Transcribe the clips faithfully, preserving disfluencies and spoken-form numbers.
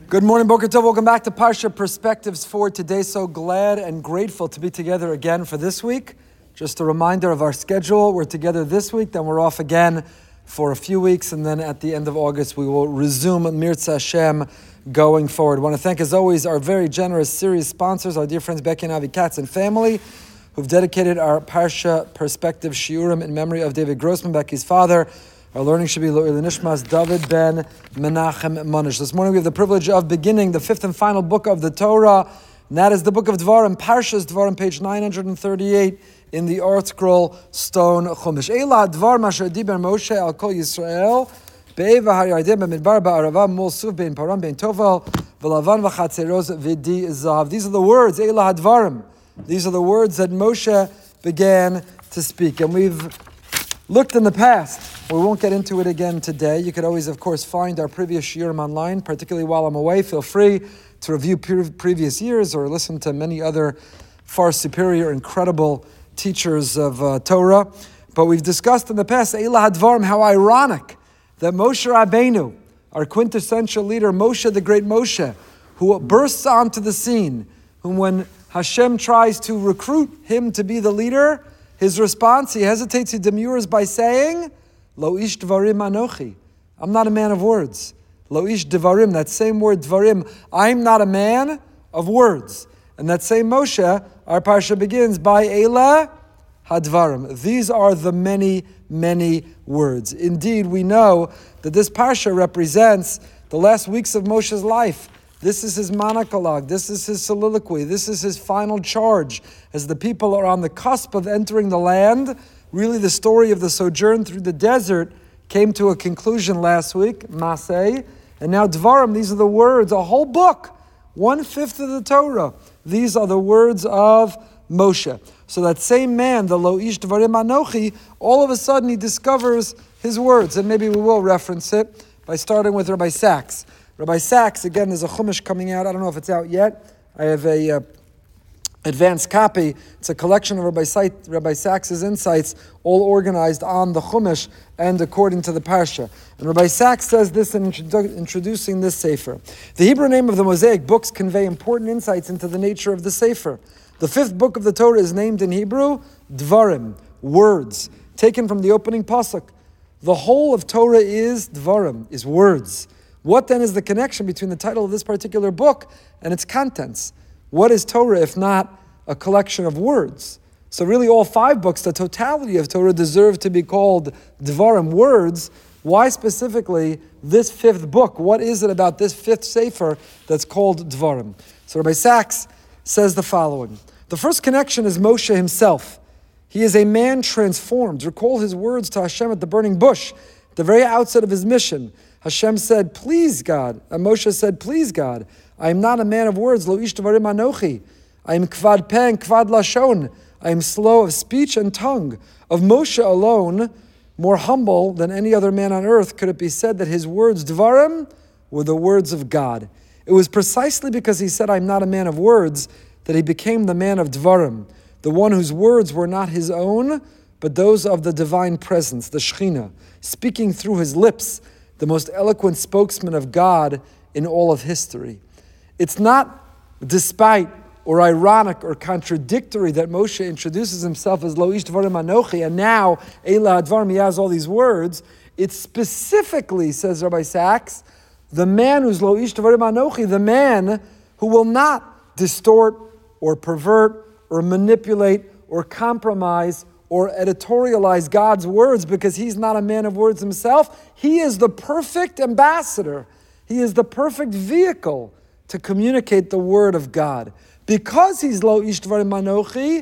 Good morning, Boker Tov. Welcome back to Parsha Perspectives for today. So glad and grateful to be together again for this week. Just a reminder of our schedule. We're together this week, then we're off again for a few weeks, and then at the end of August, we will resume Mirza Hashem going forward. I want to thank, as always, our very generous series sponsors, our dear friends Becky and Avi Katz and family, who've dedicated our Parsha Perspective Shiurim in memory of David Grossman, Becky's father. Our learning should be Lo'il Nishmas David ben Menachem Monish. This morning we have the privilege of beginning the fifth and final book of the Torah, and that is the book of Dvarim, Parshas Dvarim, page nine hundred thirty-eight in the Art Scroll Stone Chumash. Eila Dvar Masher Diber Moshe Al Kol Yisrael Be'eva HaYarden B'Midbar Ba'arava Mol Suv Bein Param Bein Tovel V'Lavan V'Chatzeroz V'Di Zav. These are the words, Eila Dvarim. These are the words that Moshe began to speak, and we've looked in the past. We won't get into it again today. You could always, of course, find our previous shiurim online, particularly while I'm away. Feel free to review pre- previous years or listen to many other far superior, incredible teachers of uh, Torah. But we've discussed in the past, Eila Hadvarim, how ironic that Moshe Rabbeinu, our quintessential leader, Moshe, the great Moshe, who bursts onto the scene, whom when Hashem tries to recruit him to be the leader, his response, he hesitates, he demurs by saying, Lo ish dvarim anochi. I'm not a man of words. Lo ish dvarim, that same word dvarim. I'm not a man of words. And that same Moshe, our parsha begins by Eila Hadvarim. These are the many, many words. Indeed, we know that this parsha represents the last weeks of Moshe's life. This is his monologue. This is his soliloquy. This is his final charge. As the people are on the cusp of entering the land, really the story of the sojourn through the desert came to a conclusion last week, Maseh, and now Dvarim, these are the words, a whole book, one-fifth of the Torah. These are the words of Moshe. So that same man, the Lo ish Dvarim Anochi, all of a sudden he discovers his words, and maybe we will reference it by starting with Rabbi Sachs. Rabbi Sachs, again, there's a Chumash coming out. I don't know if it's out yet. I have a uh, advanced copy. It's a collection of Rabbi, Sa- Rabbi Sachs' insights, all organized on the Chumash and according to the Parsha. And Rabbi Sachs says this in introdu- introducing this Sefer. The Hebrew name of the Mosaic books convey important insights into the nature of the Sefer. The fifth book of the Torah is named in Hebrew Dvarim, words, taken from the opening pasuk. The whole of Torah is Dvarim, is words. What then is the connection between the title of this particular book and its contents? What is Torah if not a collection of words? So really all five books, the totality of Torah, deserve to be called Dvarim, words. Why specifically this fifth book? What is it about this fifth Sefer that's called Dvarim? So Rabbi Sachs says the following. The first connection is Moshe himself. He is a man transformed. Recall his words to Hashem at the burning bush, at the very outset of his mission. Hashem said, please God. And Moshe said, please God. I am not a man of words. Lo ish dvarim anochi. I am kvad peh and kvad lashon. I am slow of speech and tongue. Of Moshe alone, more humble than any other man on earth, could it be said that his words, dvarim, were the words of God. It was precisely because he said, I am not a man of words, that he became the man of dvarim, the one whose words were not his own, but those of the divine presence, the Shekhinah, speaking through his lips, the most eloquent spokesman of God in all of history. It's not despite or ironic or contradictory that Moshe introduces himself as Lo ish dvarim anochi, and now Eila Hadvarim, he has all these words. It's specifically, says Rabbi Sachs, the man who's Lo ish dvarim anochi, the man who will not distort or pervert or manipulate or compromise or editorialize God's words, because he's not a man of words himself. He is the perfect ambassador. He is the perfect vehicle to communicate the word of God. Because he's Lo ish dvarim anochi,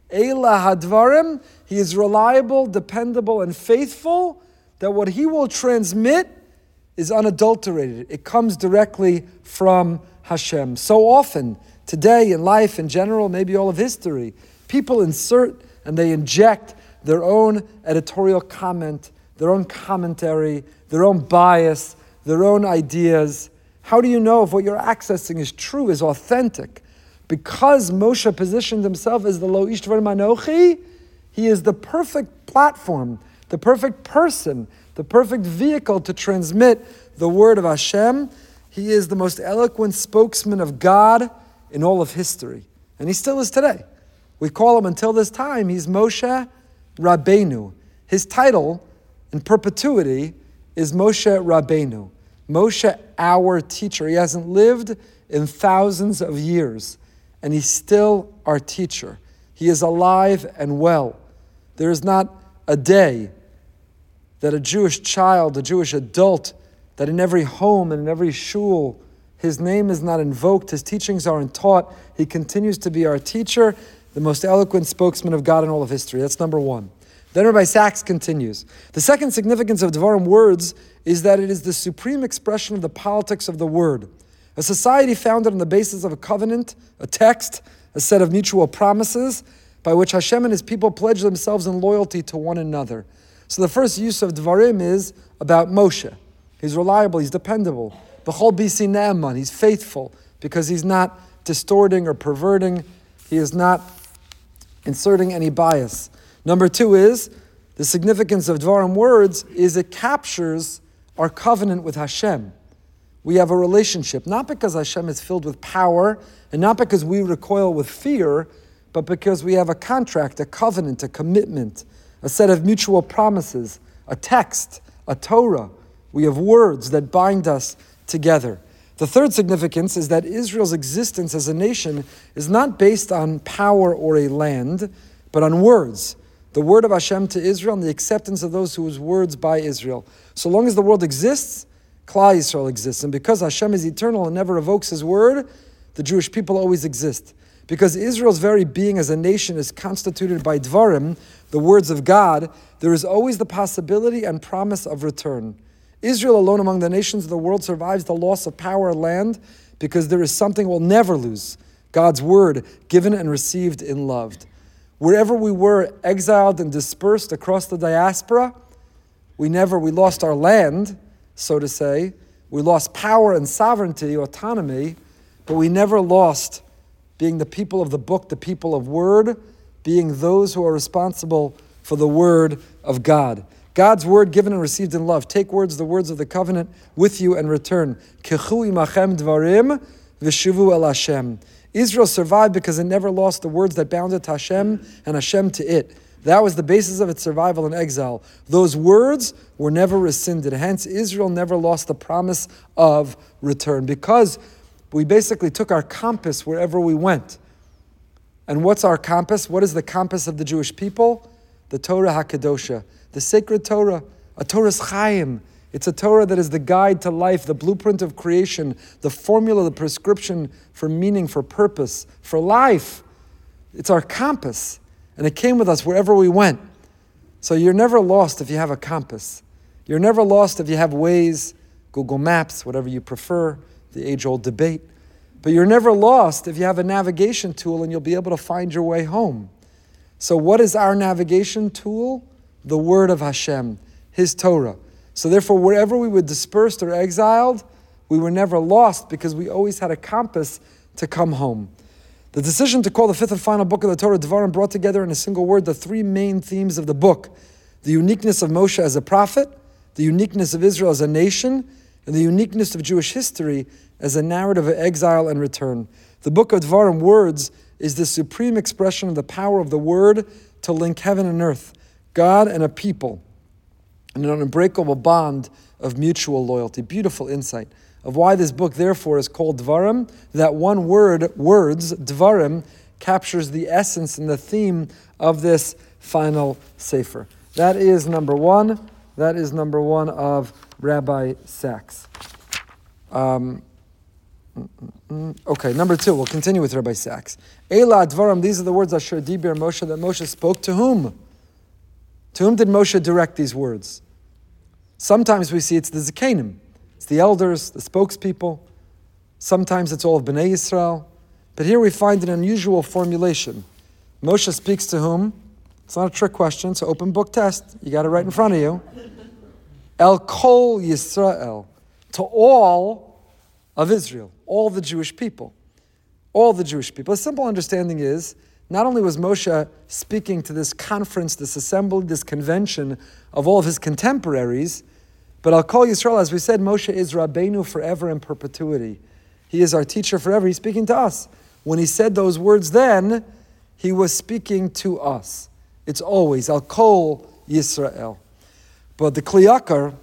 Eila Hadvarim, he is reliable, dependable, and faithful, that what he will transmit is unadulterated. It comes directly from Hashem. So often, today in life in general, maybe all of history, people insert and they inject their own editorial comment, their own commentary, their own bias, their own ideas. How do you know if what you're accessing is true, is authentic? Because Moshe positioned himself as the Lo ish dvarim anochi, he is the perfect platform, the perfect person, the perfect vehicle to transmit the word of Hashem. He is the most eloquent spokesman of God in all of history. And he still is today. We call him until this time, he's Moshe Rabbeinu. His title in perpetuity is Moshe Rabbeinu. Moshe, our teacher. He hasn't lived in thousands of years, and he's still our teacher. He is alive and well. There is not a day that a Jewish child, a Jewish adult, that in every home and in every shul, his name is not invoked, his teachings aren't taught. He continues to be our teacher, the most eloquent spokesman of God in all of history. That's number one. Then Rabbi Sachs continues. The second significance of Devarim words is that it is the supreme expression of the politics of the word. A society founded on the basis of a covenant, a text, a set of mutual promises, by which Hashem and his people pledge themselves in loyalty to one another. So the first use of Devarim is about Moshe. He's reliable, he's dependable. B'chol bisi ne'eman, he's faithful, because he's not distorting or perverting. He is not inserting any bias. Number two is, the significance of Devarim words is it captures our covenant with Hashem. We have a relationship, not because Hashem is filled with power, and not because we recoil with fear, but because we have a contract, a covenant, a commitment, a set of mutual promises, a text, a Torah. We have words that bind us together. The third significance is that Israel's existence as a nation is not based on power or a land, but on words. The word of Hashem to Israel and the acceptance of those whose words by Israel. So long as the world exists, Klal Yisrael exists. And because Hashem is eternal and never revokes his word, the Jewish people always exist. Because Israel's very being as a nation is constituted by Dvarim, the words of God, there is always the possibility and promise of return. Israel alone among the nations of the world survives the loss of power and land because there is something we'll never lose, God's word given and received in love. Wherever we were exiled and dispersed across the diaspora, we never, we lost our land, so to say. We lost power and sovereignty, autonomy, but we never lost being the people of the book, the people of word, being those who are responsible for the word of God. God's word given and received in love. Take words, the words of the covenant, with you and return. Kechu imachem dvarim v'shuvu el Hashem. Israel survived because it never lost the words that bound it to Hashem and Hashem to it. That was the basis of its survival in exile. Those words were never rescinded. Hence, Israel never lost the promise of return because we basically took our compass wherever we went. And what's our compass? What is the compass of the Jewish people? The Torah HaKadosha, the sacred Torah, a Torah's Chaim. It's a Torah that is the guide to life, the blueprint of creation, the formula, the prescription for meaning, for purpose, for life. It's our compass. And it came with us wherever we went. So you're never lost if you have a compass. You're never lost if you have Waze, Google Maps, whatever you prefer, the age-old debate. But you're never lost if you have a navigation tool and you'll be able to find your way home. So what is our navigation tool? The word of Hashem, his Torah. So therefore, wherever we were dispersed or exiled, we were never lost because we always had a compass to come home. The decision to call the fifth and final book of the Torah Devarim brought together in a single word the three main themes of the book: the uniqueness of Moshe as a prophet, the uniqueness of Israel as a nation, and the uniqueness of Jewish history as a narrative of exile and return. The book of Devarim words is the supreme expression of the power of the word to link heaven and earth, God and a people, in an unbreakable bond of mutual loyalty. Beautiful insight of why this book, therefore, is called Dvarim. That one word, words, Dvarim, captures the essence and the theme of this final sefer. That is number one. That is number one of Rabbi Sachs. Um, okay, number two. We'll continue with Rabbi Sachs. Eila Dvarim. These are the words Asher Diber Moshe that Moshe spoke to whom? To whom did Moshe direct these words? Sometimes we see it's the Zikanim. It's the elders, the spokespeople. Sometimes it's all of Bnei Yisrael. But here we find an unusual formulation. Moshe speaks to whom? It's not a trick question, it's an open book test. You got it right in front of you. El Kol Yisrael. To all of Israel. All the Jewish people. All the Jewish people. A simple understanding is, not only was Moshe speaking to this conference, this assembly, this convention of all of his contemporaries, But I'll call Yisrael, as we said, Moshe is Rabbeinu forever in perpetuity. He is our teacher forever. He's speaking to us. When he said those words then, he was speaking to us. It's always, I'll call Yisrael. But the Kli Yakar,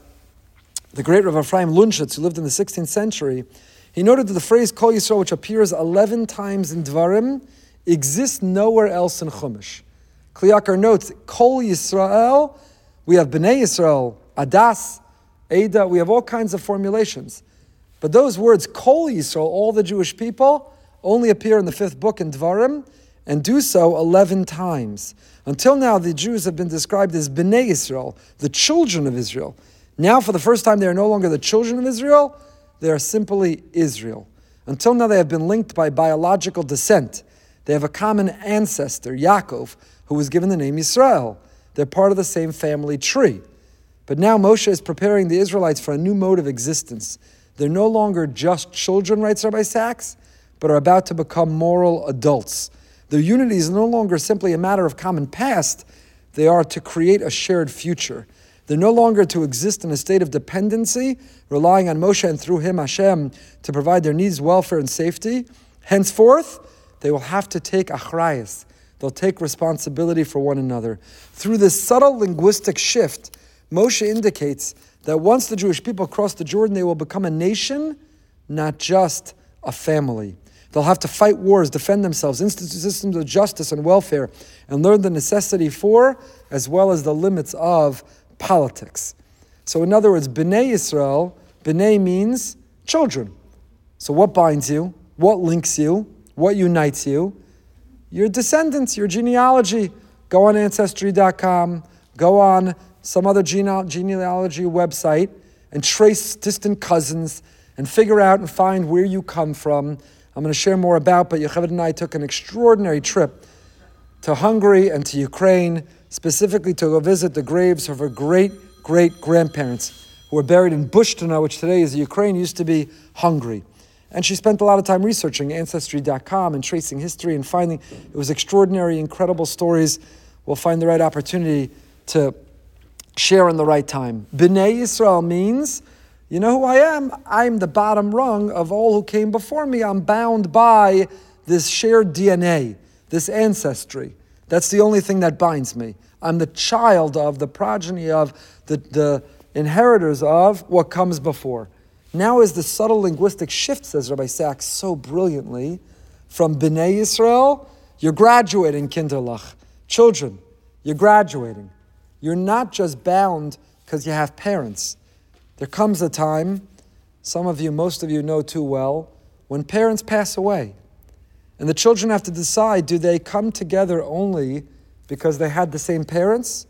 the great Rav Ephraim Lunshitz, who lived in the sixteenth century, he noted that the phrase Kol Yisrael, which appears eleven times in Dvarim, exists nowhere else in Chumash. Kli Yakar notes, Kol Yisrael, we have Bnei Yisrael, Adas, Ada, we have all kinds of formulations. But those words, Kol Yisrael, all the Jewish people, only appear in the fifth book in Dvarim, and do so eleven times. Until now, the Jews have been described as Bnei Yisrael, the children of Israel. Now, for the first time, they are no longer the children of Israel, they are simply Israel. Until now, they have been linked by biological descent. They have a common ancestor, Yaakov, who was given the name Yisrael. They're part of the same family tree. But now Moshe is preparing the Israelites for a new mode of existence. They're no longer just children, writes Rabbi Sachs, but are about to become moral adults. Their unity is no longer simply a matter of common past. They are to create a shared future. They're no longer to exist in a state of dependency, relying on Moshe and through him, Hashem, to provide their needs, welfare, and safety. Henceforth, they will have to take achrayus. They'll take responsibility for one another. Through this subtle linguistic shift, Moshe indicates that once the Jewish people cross the Jordan, they will become a nation, not just a family. They'll have to fight wars, defend themselves, institute systems of justice and welfare, and learn the necessity for, as well as the limits of, politics. So in other words, Bnei Yisrael, Bnei means children. So what binds you? What links you? What unites you? Your descendants, your genealogy. Go on Ancestry dot com, go on some other gene- genealogy website and trace distant cousins and figure out and find where you come from. I'm going to share more about, but Yocheved and I took an extraordinary trip to Hungary and to Ukraine, specifically to go visit the graves of her great-great-grandparents who were buried in Bushtina, which today is Ukraine, used to be Hungary. And she spent a lot of time researching Ancestry dot com and tracing history and finding, it was extraordinary, incredible stories. We'll find the right opportunity to share in the right time. Bnei Yisrael means, you know who I am? I'm the bottom rung of all who came before me. I'm bound by this shared D N A, this ancestry. That's the only thing that binds me. I'm the child of, the progeny of, the, the inheritors of what comes before. Now is the subtle linguistic shift, says Rabbi Sachs so brilliantly, from Bnei Yisrael, you're graduating, Kinderlach. Children, you're graduating. You're not just bound because you have parents. There comes a time, some of you, most of you know too well, when parents pass away. And the children have to decide, do they come together only because they had the same parents?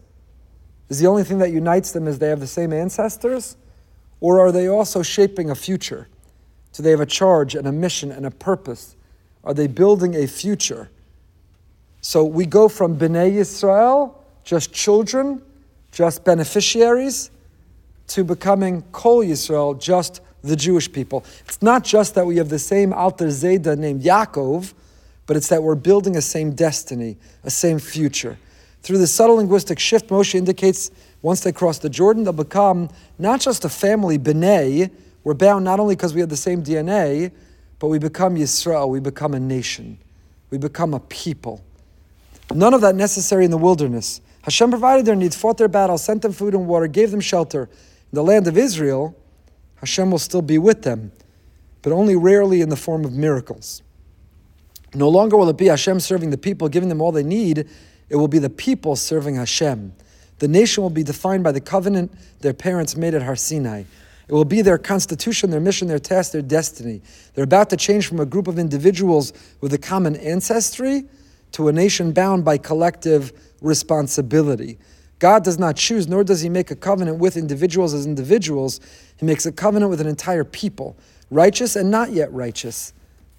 Is the only thing that unites them is they have the same ancestors? Or are they also shaping a future? Do they have a charge and a mission and a purpose? Are they building a future? So we go from Bnei Yisrael, just children, just beneficiaries, to becoming Kol Yisrael, just the Jewish people. It's not just that we have the same Alter Zayda named Yaakov, but it's that we're building a same destiny, a same future. Through the subtle linguistic shift, Moshe indicates once they cross the Jordan, they'll become not just a family, B'nai. We're bound not only because we have the same D N A, but we become Yisrael, we become a nation. We become a people. None of that necessary in the wilderness. Hashem provided their needs, fought their battles, sent them food and water, gave them shelter. In the land of Israel, Hashem will still be with them, but only rarely in the form of miracles. No longer will it be Hashem serving the people, giving them all they need. It will be the people serving Hashem. The nation will be defined by the covenant their parents made at Har Sinai. It will be their constitution, their mission, their task, their destiny. They're about to change from a group of individuals with a common ancestry to a nation bound by collective responsibility. God does not choose, nor does he make a covenant with individuals as individuals. He makes a covenant with an entire people, righteous and not yet righteous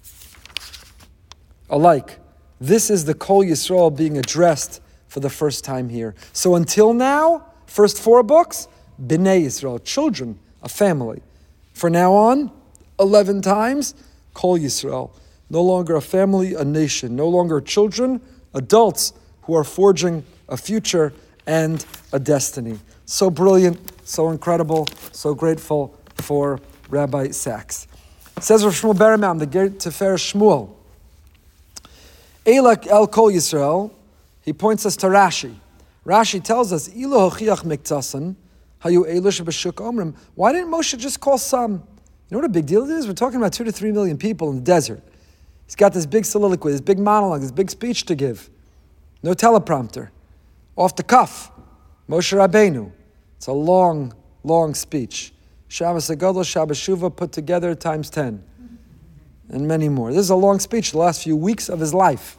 alike. This is the Kol Yisrael being addressed for the first time here. So until now, first four books, Bnei Yisrael, children, a family. For now on, eleven times, Kol Yisrael. No longer a family, a nation. No longer children, adults who are forging a future and a destiny. So brilliant, so incredible, so grateful for Rabbi Sachs. Says Rav Shmuel Bereman, the great Tefer Shmuel, Eilak El Kol Yisrael, he points us to Rashi. Rashi tells us, Ilo hochiach miktasan, hayu elish b'shuk omrim. Why didn't Moshe just call some? You know what a big deal it is? We're talking about two to three million people in the desert. He's got this big soliloquy, this big monologue, this big speech to give. No teleprompter. Off the cuff. Moshe Rabbeinu. It's a long, long speech. Shabbos Agadol, Shabbos Shuvah put together times ten. And many more. This is a long speech, the last few weeks of his life.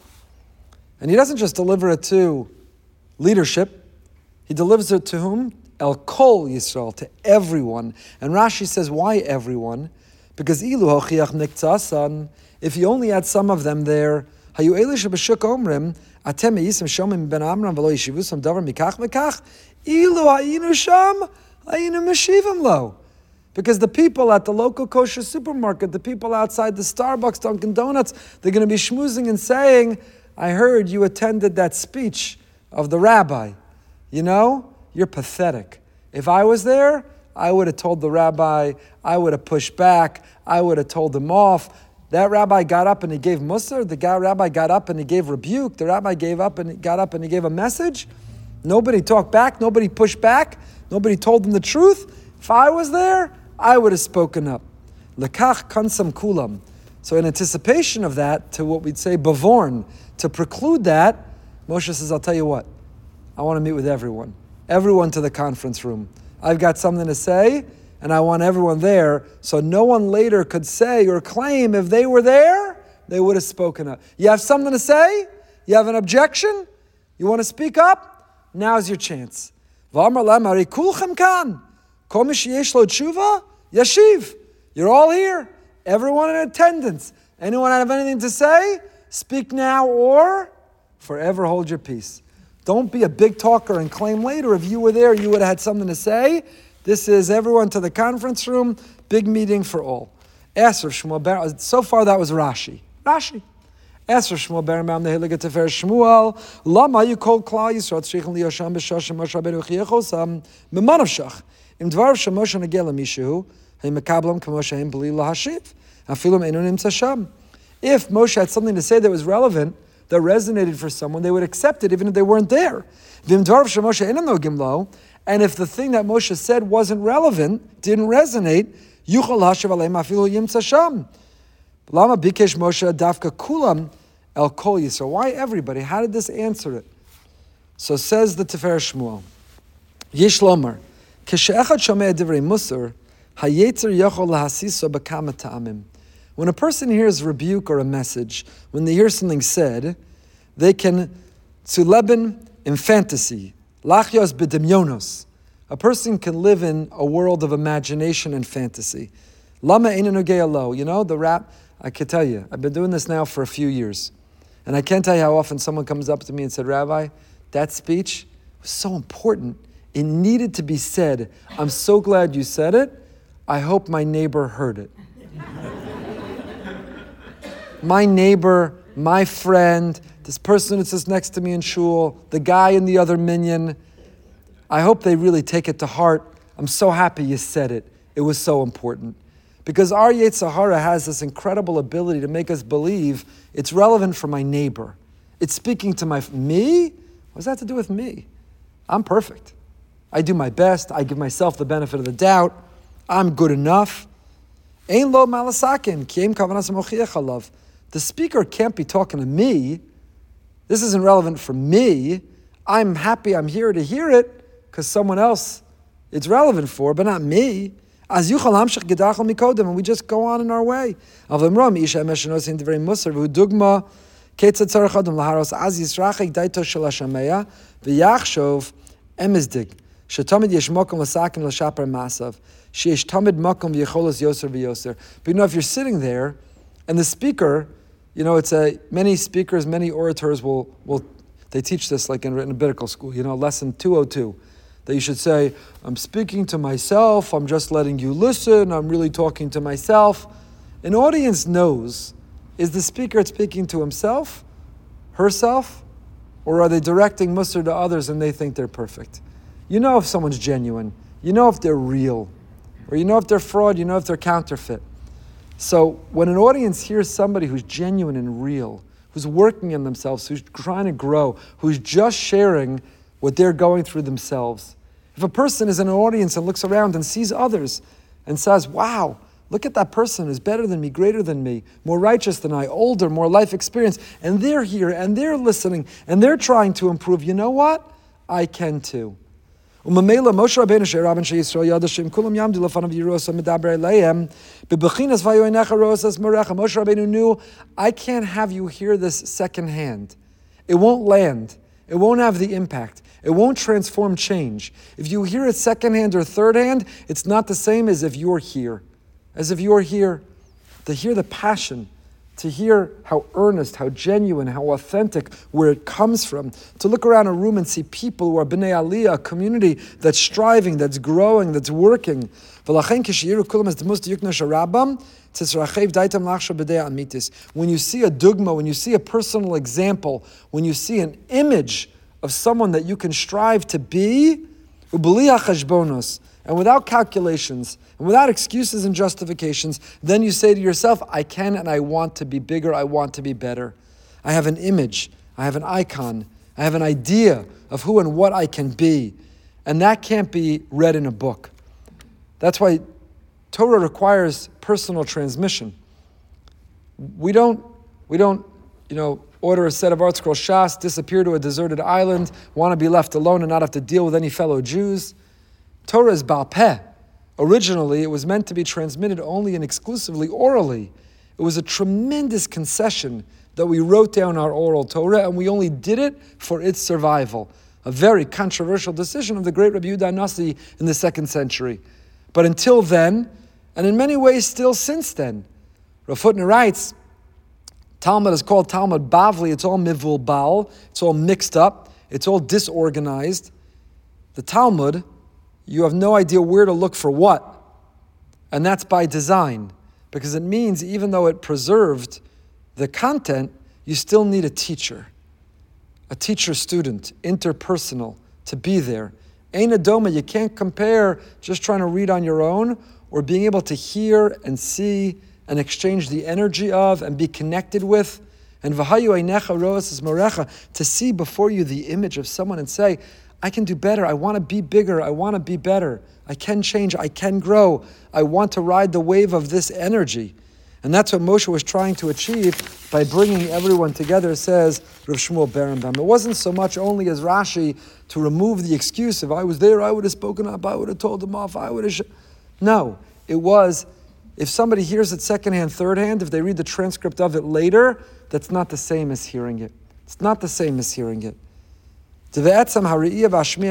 And he doesn't just deliver it to leadership. He delivers it to whom? El Kol Yisrael, to everyone. And Rashi says, why everyone? Because Ilu Hochiach Niktasan, if you only had some of them there, Hayu Elish B'Shuk Omrim, Atem Yisim Shomim Ben Amram V'lo Yishivusam Davar Mikach Mikach, Ilu Ha'inu Sham, Ha'inu Meshivim Lo. Because the people at the local kosher supermarket, the people outside the Starbucks, Dunkin' Donuts, they're going to be schmoozing and saying, I heard you attended that speech of the rabbi. You know, you're pathetic. If I was there, I would have told the rabbi, I would have pushed back, I would have told him off. That rabbi got up and he gave musar, the guy, rabbi got up and he gave rebuke, the rabbi gave up and he got up and he gave a message. Nobody talked back, nobody pushed back, nobody told him the truth. If I was there, I would have spoken up. Lekach kansam kulam. So in anticipation of that, to what we'd say bavorn, to preclude that, Moshe says, I'll tell you what, I want to meet with everyone. Everyone to the conference room. I've got something to say, and I want everyone there, so no one later could say or claim if they were there, they would have spoken up. You have something to say? You have an objection? You want to speak up? Now's your chance. V'amar lam hari kulchem kan. Kol mi sheyesh lo tshuva, yashiv. You're all here. Everyone in attendance. Anyone have anything to say? Speak now or forever hold your peace. Don't be a big talker and claim later if you were there, you would have had something to say. This is everyone to the conference room, big meeting for all. Ask Rav Shmuel Ber, so far that was Rashi. Rashi. Ask Rav Shmuel Bereman the Hiliga Tefer Shmuel, Lama you call Klal Yisrael tzrichen liyosham b'shashim Moshe Rabbeinu chiyachosam memanavshach im dvar shemoshe negel mishu heim mekablam k'moshe heim b'li lahashiv afilu einu nimtza sham. If Moshe had something to say that was relevant, that resonated for someone, they would accept it even if they weren't there. V'im dvar shemoshe einu nogim lo. And if the thing that Moshe said wasn't relevant, didn't resonate, yuchal hashav aleim afilu yimtza sham. Lama bikesh Moshe dafka kulam el kol Yisrael. Why everybody? How did this answer it? So says the Tefer Shmuel, Yesh lomar, keshe'echad shomei divrei musar, hayetzer yachol lahasiso b'kama ta'amim. When a person hears rebuke or a message, when they hear something said, they can tzuleben in fantasy, lachyos b'demyonos. A person can live in a world of imagination and fantasy. Lama einu nogei lo. You know, the rap, I can tell you, I've been doing this now for a few years. And I can't tell you how often someone comes up to me and said, Rabbi, that speech was so important. It needed to be said. I'm so glad you said it. I hope my neighbor heard it. My neighbor, my friend, this person that sits next to me in shul, the guy in the other minyan, I hope they really take it to heart. I'm so happy you said it. It was so important. Because our Yetzer Hara has this incredible ability to make us believe it's relevant for my neighbor. It's speaking to my, me? What does that have to do with me? I'm perfect. I do my best. I give myself the benefit of the doubt. I'm good enough. Ein lo malasakin, kiem kavanas mochiach alav. The speaker can't be talking to me. This isn't relevant for me. I'm happy I'm here to hear it because someone else it's relevant for, but not me. As yuchal hamshach gedachal mikodem, and we just go on in our way. Avim ram isha emeshnos in very musar v'hu dugma ketzat tzarich adam laharos az yisrachik daito shel hashameya v'yachshov emizdig shetamid yesh makom l'sakim l'shaper masav sheyesh tamid makom v'yecholos yoser v'yoser. But you know, if you're sitting there, and the speaker, you know, it's a many speakers, many orators will will they teach this like in, in a biblical school. You know, lesson two oh two. That you should say, I'm speaking to myself, I'm just letting you listen, I'm really talking to myself. An audience knows, is the speaker speaking to himself, herself, or are they directing musar to others and they think they're perfect? You know if someone's genuine. You know if they're real. Or you know if they're fraud, you know if they're counterfeit. So when an audience hears somebody who's genuine and real, who's working on themselves, who's trying to grow, who's just sharing what they're going through themselves. If a person is in an audience and looks around and sees others and says, wow, look at that person who's better than me, greater than me, more righteous than I, older, more life experience, and they're here and they're listening and they're trying to improve. You know what? I can too. Umamela Moshe Rabbeinu she'Rabban she'Yisrael Yadashim Kulam Yamdu Lefanav Yerusa Medaber Leihem Bebechinas Vayoinecha Rosas Merecha. Moshe Rabbeinu knew, I can't have you hear this secondhand. It won't land. It won't have the impact. It won't transform change. If you hear it secondhand or third hand, it's not the same as if you're here. As if you're here to hear the passion, to hear how earnest, how genuine, how authentic, where it comes from. To look around a room and see people who are B'nai Aliyah, a community that's striving, that's growing, that's working. When you see a dogma, when you see a personal example, when you see an image of someone that you can strive to be, and without calculations, and without excuses and justifications, then you say to yourself, I can and I want to be bigger, I want to be better. I have an image, I have an icon, I have an idea of who and what I can be. And that can't be read in a book. That's why Torah requires personal transmission. We don't, we don't, you know, order a set of Art Scroll Shas, disappear to a deserted island, want to be left alone and not have to deal with any fellow Jews. Torah is Baal Peh. Originally, it was meant to be transmitted only and exclusively orally. It was a tremendous concession that we wrote down our oral Torah, and we only did it for its survival. A very controversial decision of the great Rabbi Yehuda Nasi in the second century. But until then, and in many ways still since then, Rav Hutner writes, Talmud is called Talmud Bavli. It's all mivulbal. It's all mixed up. It's all disorganized. The Talmud, you have no idea where to look for what. And that's by design. Because it means even though it preserved the content, you still need a teacher. A teacher-student, interpersonal, to be there. Ein Adoma, you can't compare just trying to read on your own or being able to hear and see and exchange the energy of and be connected with. And V'hayu einecha ro'as morecha, to see before you the image of someone and say, I can do better, I want to be bigger, I want to be better, I can change, I can grow, I want to ride the wave of this energy. And that's what Moshe was trying to achieve by bringing everyone together, says Rav Shmuel Berenbaum. It wasn't so much only as Rashi to remove the excuse, if I was there, I would have spoken up, I would have told them off, I would have... Sh-. No, it was, if somebody hears it secondhand, third hand, if they read the transcript of it later, that's not the same as hearing it. It's not the same as hearing it. When you hear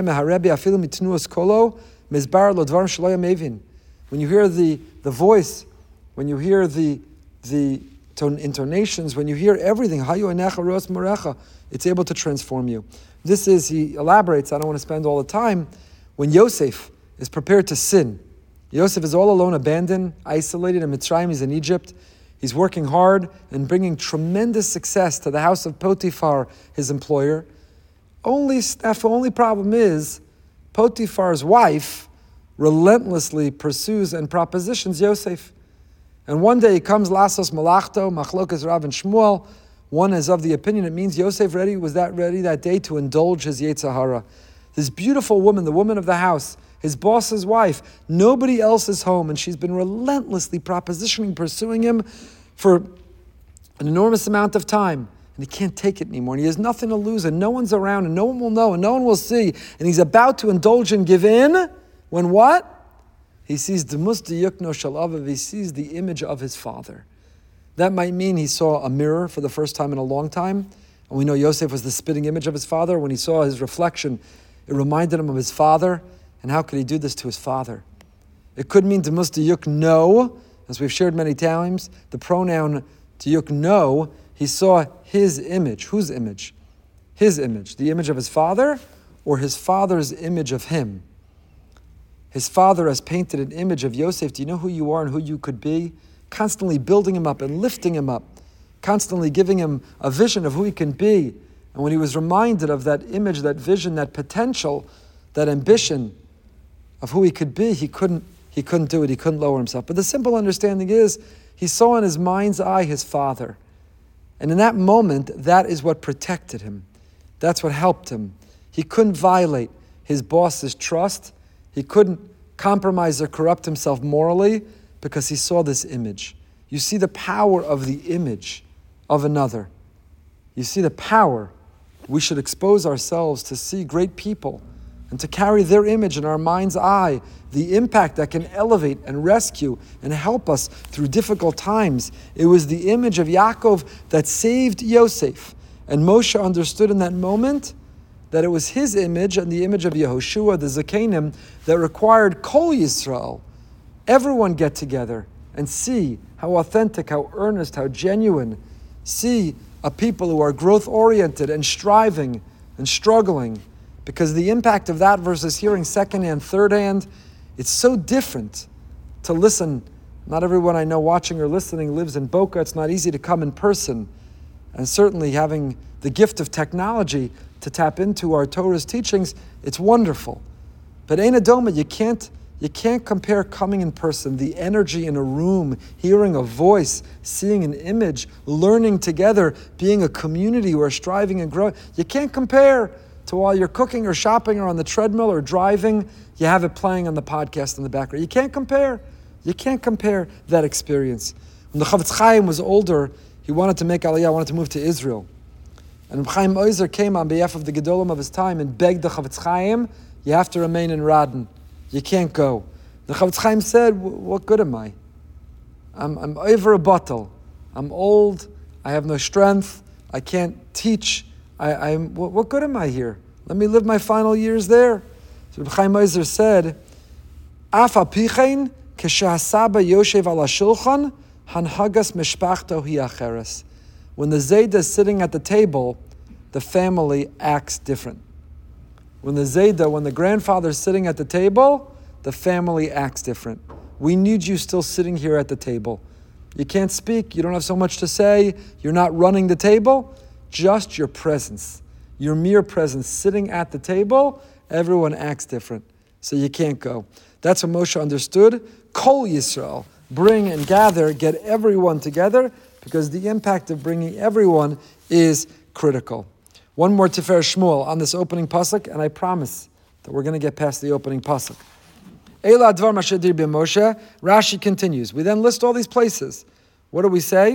the, the voice, when you hear the, the intonations, when you hear everything, it's able to transform you. This is, he elaborates, I don't want to spend all the time, when Yosef is prepared to sin. Yosef is all alone, abandoned, isolated in Mitzrayim, he's in Egypt. He's working hard and bringing tremendous success to the house of Potiphar, his employer. Only the only problem is, Potiphar's wife relentlessly pursues and propositions Yosef. And one day he comes, Lasos Malachto, Machlokas Rav and Shmuel. One is of the opinion it means Yosef ready was that ready that day to indulge his Yetzer Hara. This beautiful woman, the woman of the house, his boss's wife, nobody else is home, and she's been relentlessly propositioning, pursuing him for an enormous amount of time. And he can't take it anymore, and he has nothing to lose, and no one's around, and no one will know, and no one will see. And he's about to indulge and give in, when what? He sees Demus Yukno Shalav, he sees the image of his father. That might mean he saw a mirror for the first time in a long time, and we know Yosef was the spitting image of his father. When he saw his reflection, it reminded him of his father, and how could he do this to his father? It could mean Demus Yukno, as we've shared many times, the pronoun Yukno, he saw his image. Whose image? His image. The image of his father, or his father's image of him? His father has painted an image of Yosef. Do you know who you are and who you could be? Constantly building him up and lifting him up. Constantly giving him a vision of who he can be. And when he was reminded of that image, that vision, that potential, that ambition of who he could be, he couldn't, he couldn't do it. He couldn't lower himself. But the simple understanding is, he saw in his mind's eye his father. And in that moment, that is what protected him. That's what helped him. He couldn't violate his boss's trust. He couldn't compromise or corrupt himself morally because he saw this image. You see the power of the image of another. You see the power. We should expose ourselves to see great people and to carry their image in our mind's eye, the impact that can elevate and rescue and help us through difficult times. It was the image of Yaakov that saved Yosef. And Moshe understood in that moment that it was his image and the image of Yehoshua, the Zakenim, that required Kol Yisrael, everyone get together and see how authentic, how earnest, how genuine. See a people who are growth-oriented and striving and struggling. Because the impact of that versus hearing secondhand, third-hand, it's so different to listen. Not everyone I know watching or listening lives in Boca. It's not easy to come in person. And certainly having the gift of technology to tap into our Torah's teachings, it's wonderful. But Ein Adoma, you can't, you can't compare coming in person, the energy in a room, hearing a voice, seeing an image, learning together, being a community who are striving and growing. You can't compare to while you're cooking or shopping or on the treadmill or driving, you have it playing on the podcast in the background. You can't compare. You can't compare that experience. When the Chavetz Chaim was older, he wanted to make Aliyah, wanted to move to Israel. And Chaim Oizer came on behalf of the Gedolim of his time and begged the Chavetz Chaim, you have to remain in Radin. You can't go. The Chavetz Chaim said, what good am I? I'm, I'm over a bottle. I'm old. I have no strength. I can't teach. I, I'm, what, what good am I here? Let me live my final years there. So Chaim Oizer said, Af apichein k'shehasaba yoshev ala shulchan hanhagas mishpachto hi acheres. When the Zayda is sitting at the table, the family acts different. When the Zayda, when the grandfather is sitting at the table, the family acts different. We need you still sitting here at the table. You can't speak, you don't have so much to say, you're not running the table, just your presence, your mere presence sitting at the table, everyone acts different. So you can't go. That's what Moshe understood. Kol Yisrael, bring and gather, get everyone together, because the impact of bringing everyone is critical. One more Tifer Shmuel on this opening pasuk, and I promise that we're going to get past the opening pasuk. Eila Dvar Mashadir B'Moshe. Rashi continues. We then list all these places. What do we say?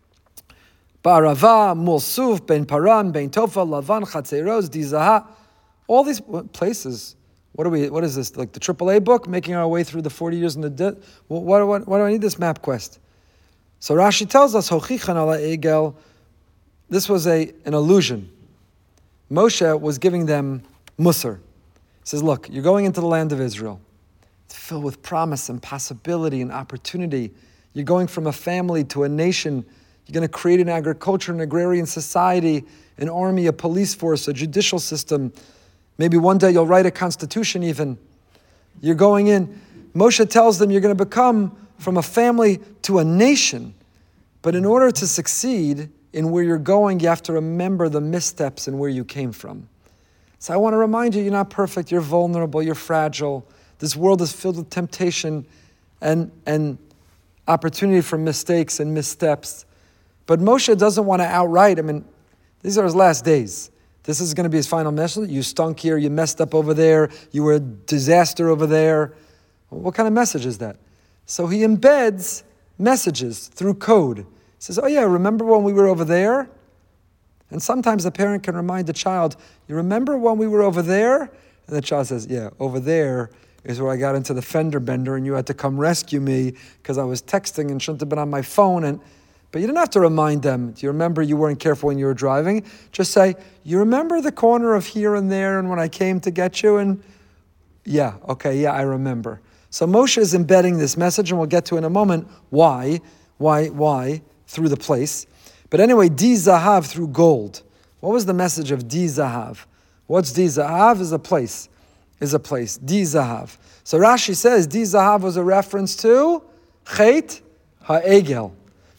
Ba'arava, Mulsuf, Ben Paran, Ben Tofa, Lavan, Chatzeros, Dizaha. All these places. What are we? What is this? Like the triple A book, making our way through the forty years in the debt. What, what, what, what do I need this map quest? So Rashi tells us, Hochichan ala Egel. This was a an illusion. Moshe was giving them Musar. He says, look, you're going into the land of Israel. It's filled with promise and possibility and opportunity. You're going from a family to a nation. You're going to create an agriculture, an agrarian society, an army, a police force, a judicial system. Maybe one day you'll write a constitution even. You're going in. Moshe tells them you're going to become from a family to a nation. But in order to succeed in where you're going, you have to remember the missteps and where you came from. So I want to remind you, you're not perfect, you're vulnerable, you're fragile. This world is filled with temptation and, and opportunity for mistakes and missteps. But Moshe doesn't want to outright, I mean, these are his last days. This is going to be his final message. You stunk here, you messed up over there, you were a disaster over there. What kind of message is that? So he embeds messages through code. He says, oh yeah, remember when we were over there? And sometimes a parent can remind the child, you remember when we were over there? And the child says, yeah, over there is where I got into the fender bender and you had to come rescue me because I was texting and shouldn't have been on my phone. And But you didn't have to remind them, do you remember you weren't careful when you were driving? Just say, you remember the corner of here and there and when I came to get you? And yeah, okay, yeah, I remember. So Moshe is embedding this message, and we'll get to in a moment why, why, why, through the place. But anyway, Di Zahav through gold. What was the message of Di Zahav? What's Di Zahav? Is a place, is a place. Di Zahav. So Rashi says Di Zahav was a reference to Chet HaEgel.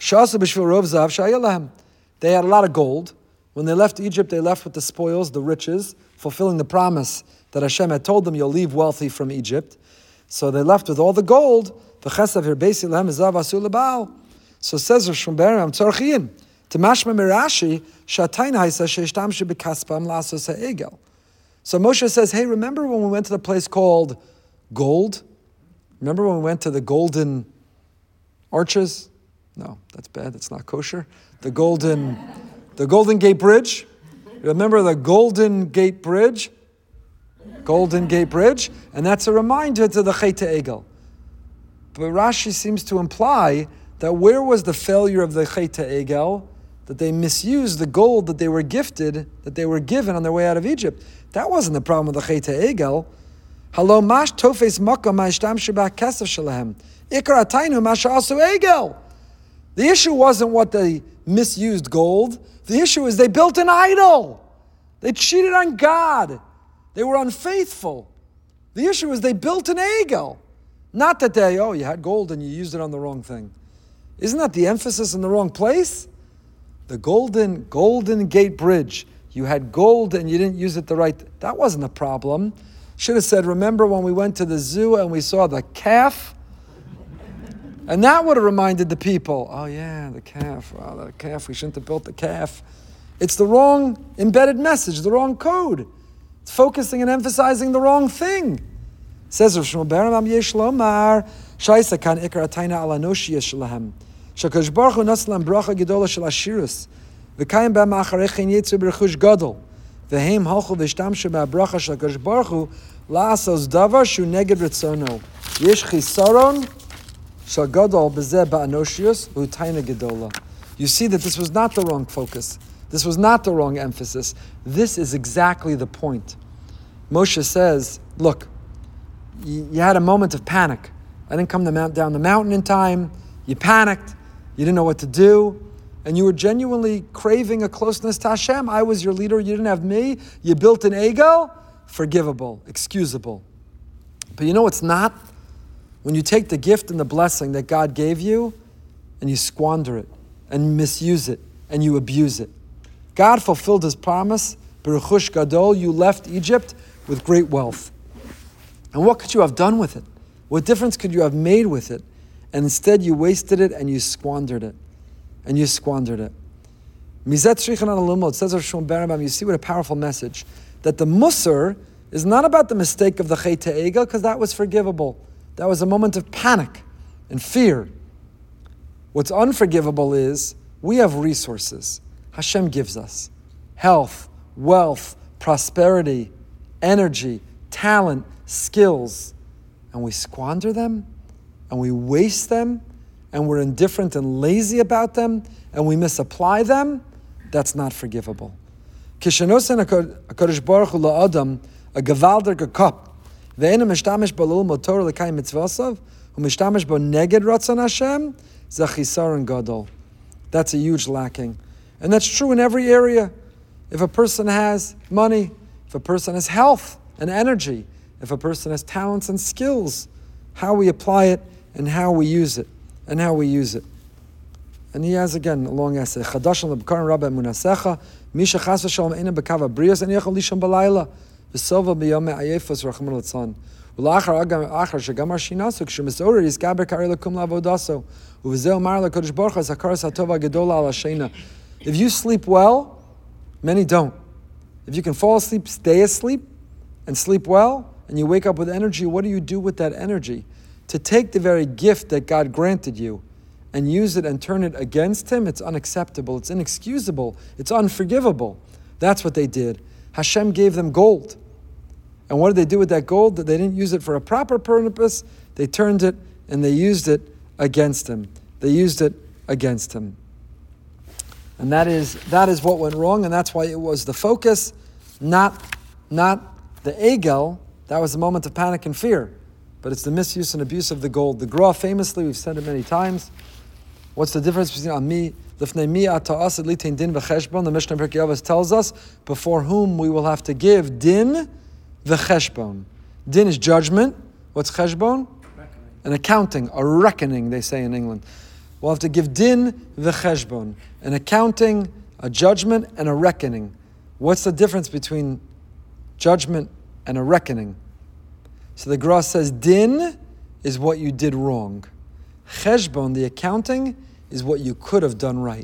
They had a lot of gold. When they left Egypt, they left with the spoils, the riches, fulfilling the promise that Hashem had told them, you'll leave wealthy from Egypt. So they left with all the gold. So says Rav Shmuel Am Tzorchiyin. To mashma mirashi, shatayin haisa sheishtamshu b'kaspam lasos ha'egel. So Moshe says, hey, remember when we went to the place called Gold? Remember when we went to the Golden Arches? No, that's bad. That's not kosher. The Golden, the Golden Gate Bridge. Remember the Golden Gate Bridge? Golden Gate Bridge. And that's a reminder to the Chet Egel. But Rashi seems to imply that where was the failure of the Chet Egel? That they misused the gold that they were gifted, that they were given on their way out of Egypt. That wasn't the problem with the Chet Egel. Halo mash tofes makam ma'ishtam shebach kesef shelahem. Ikar ataynu masha asu egel. The issue wasn't what they misused gold. The issue is they built an idol. They cheated on God. They were unfaithful. The issue is they built an egel. Not that they, oh, you had gold and you used it on the wrong thing. Isn't that the emphasis in the wrong place? The golden, golden gate bridge. You had gold and you didn't use it the right. That wasn't the problem. Should have said, remember when we went to the zoo and we saw the calf? And that would have reminded the people, oh yeah, the calf. Wow, the calf, we shouldn't have built the calf. It's the wrong embedded message, the wrong code. It's focusing and emphasizing the wrong thing. Says Rav Shmuel Ber Am Yesh Lomar, Shaisa kan ikar atayna ala noshiyah shelahem. Shakadosh Baruch Hu naslam bracha gedola shel ashirus. V'kayim b'am acharechin yitzu b'rechush gadol. V'heim halchu v'shtamshu b'abracha shel Hakadosh Baruch Hu la'asos davar shu neged ritzono. Yesh chisaron shel gadol b'zeh ba'anoshius v'utayna gedola. You see that this was not the wrong focus. This was not the wrong emphasis. This is exactly the point. Moshe says, look, you, you had a moment of panic. I didn't come the mount, down the mountain in time. You panicked. You didn't know what to do. And you were genuinely craving a closeness to Hashem. I was your leader. You didn't have me. You built an egel. Forgivable, excusable. But you know what's not? When you take the gift and the blessing that God gave you and you squander it and misuse it and you abuse it. God fulfilled His promise. Berechush gadol, you left Egypt with great wealth. And what could you have done with it? What difference could you have made with it? And instead you wasted it and you squandered it. And you squandered it. Mizet Shrichen an Alumot, says Rav Shmuel Ber Am, you see what a powerful message. That the Musar is not about the mistake of the Chet Egel, because that was forgivable. That was a moment of panic and fear. What's unforgivable is we have resources. Hashem gives us health, wealth, prosperity, energy, talent, skills. And we squander them, and we waste them, and we're indifferent and lazy about them, and we misapply them. That's not forgivable. Kishanosen HaKadosh Baruch Hu la'adam a gevalder gekop ve'ena mishtamish balul motor l'kayim mitzvasav hu mishtamish bo neged ratzon Hashem zachisaron gadol. That's a huge lacking. And that's true in every area. If a person has money, if a person has health and energy, if a person has talents and skills, how we apply it and how we use it, and how we use it. And he has, again, a long essay. Chadash l'bkarim rabba emunasecha, misha chas v'shalom eina b'kava brios, and yachal lishon b'layla, v'sova b'yome ayefos rachman l'tzon. V'la'achar achar shegamar shinasu, k'shemisorer yizgaber kari l'kum la'avodaso, u'v'zeh omar l'kodesh baruch hu zakaras hatova gedola al hashena. If you sleep well, many don't. If you can fall asleep, stay asleep, and sleep well, and you wake up with energy, what do you do with that energy? To take the very gift that God granted you and use it and turn it against Him, it's unacceptable, it's inexcusable, it's unforgivable. That's what they did. Hashem gave them gold. And what did they do with that gold? They didn't use it for a proper purpose. They turned it and they used it against Him. They used it against Him. And that is that is what went wrong, and that's why it was the focus, not, not the egel. That was a moment of panic and fear. But it's the misuse and abuse of the gold. The Gra famously, we've said it many times, what's the difference between Ami, Lifnei mi ata asad litain din v'cheshbon? The Mishnah Pirkei Avos tells us, before whom we will have to give din v'cheshbon. Din is judgment. What's cheshbon? Reckoning. An accounting, a reckoning, they say in England. We'll have to give din v'cheshbon. An accounting, a judgment, and a reckoning. What's the difference between judgment and a reckoning. So the Gra says, din is what you did wrong. Cheshbon, the accounting, is what you could have done right.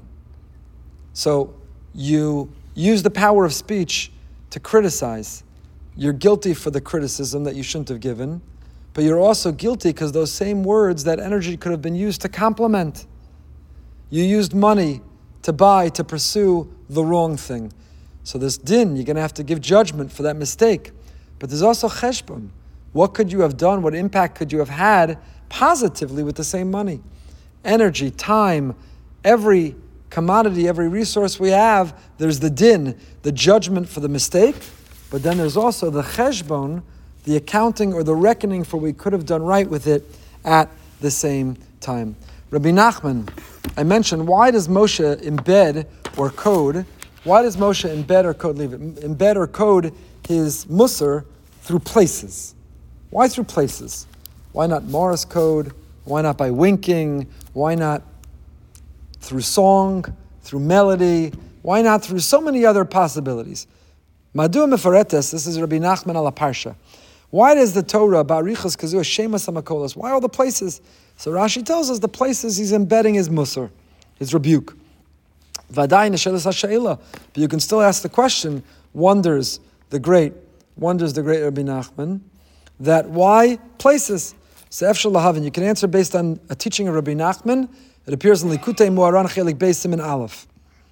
So you use the power of speech to criticize. You're guilty for the criticism that you shouldn't have given, but you're also guilty because those same words, that energy could have been used to compliment. You used money to buy, to pursue the wrong thing. So this din, you're going to have to give judgment for that mistake. But there's also cheshbon. What could you have done? What impact could you have had positively with the same money? Energy, time, every commodity, every resource we have, there's the din, the judgment for the mistake, but then there's also the cheshbon, the accounting or the reckoning for what we could have done right with it at the same time. Rabbi Nachman, I mentioned, why does Moshe embed or code, why does Moshe embed or code, leave it, embed or code his Musar through places? Why through places? Why not Morse code? Why not by winking? Why not through song, through melody? Why not through so many other possibilities? Madu mefaretes, this is Rabbi Nachman ala Parsha. Why does the Torah, Barichas Kazu, Shemas HaMakolos, why all the places? So Rashi tells us the places he's embedding his Musar, his rebuke. V'adai neshelas ha'sheila. But you can still ask the question, wonders the great, wonders the great Rabbi Nachman, that why places? So Efshel Lahavin, you can answer based on a teaching of Rabbi Nachman. It appears in Likutei Moharan Chelik Beis Siman Aleph.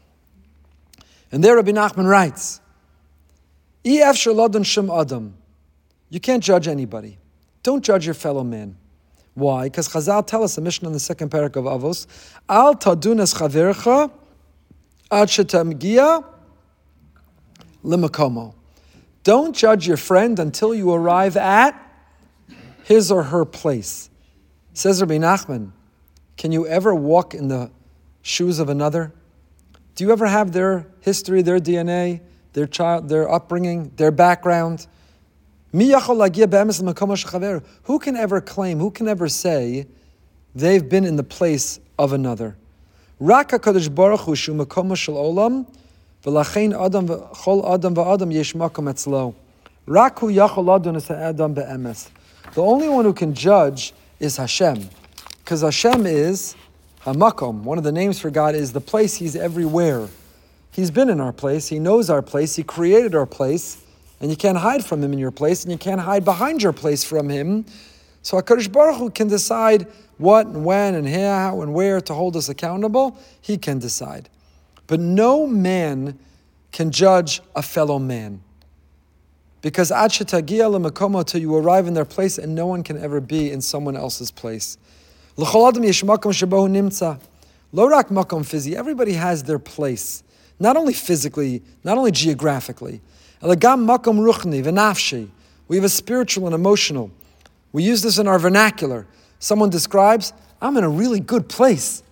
And there Rabbi Nachman writes, I Efshel Ladon Shem Adam. You can't judge anybody. Don't judge your fellow man. Why? Because Chazal tell us, a mission in the second parak of Avos, Al tadunas chavercha ad shetamgia limakomo. Don't judge your friend until you arrive at his or her place. Says Rabbi Nachman, can you ever walk in the shoes of another? Do you ever have their history, their D N A, their child, their upbringing, their background? Who can ever claim, who can ever say they've been in the place of another? Rak HaKadosh Baruch Hu shu makomo shel olam v'lachein adam v'chol adam v'adam yesh makom etzlo. Rak hu yachol adon es ha'adam be'emes. The only one who can judge is Hashem. Because Hashem is Hamakom. One of the names for God is the place. He's everywhere. He's been in our place. He knows our place. He created our place. And you can't hide from Him in your place. And you can't hide behind your place from Him. So HaKadosh Baruch Hu can decide what and when and how and where to hold us accountable. He can decide. But no man can judge a fellow man. Because ad shetagia l'makomo, till you arrive in their place, and no one can ever be in someone else's place. L'chol adam yesh makom shebo hu nimtza. Lo rak makom fizi. Everybody has their place, not only physically, not only geographically. Elagam makom ruchni v'nafshi. We have a spiritual and emotional. We use this in our vernacular. Someone describes, "I'm in a really good place.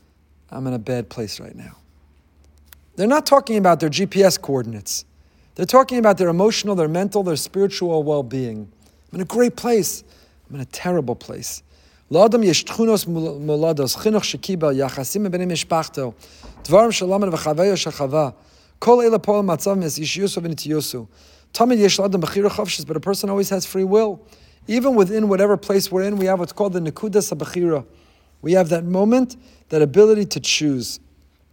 I'm in a bad place right now." They're not talking about their G P S coordinates. They're talking about their emotional, their mental, their spiritual well-being. I'm in a great place. I'm in a terrible place. L'adam yesh tchunos molados, chinuch shekibel, yachasim b'nei mishpachto, dvarim shalaman v'chaveyo shechava, kol eila poel matzav mes yishiyusu v'nitiyusu. Tamid yesh l'adam b'chira chavshis, but a person always has free will. Even within whatever place we're in, we have what's called the nekudas habachira. We have that moment, that ability to choose.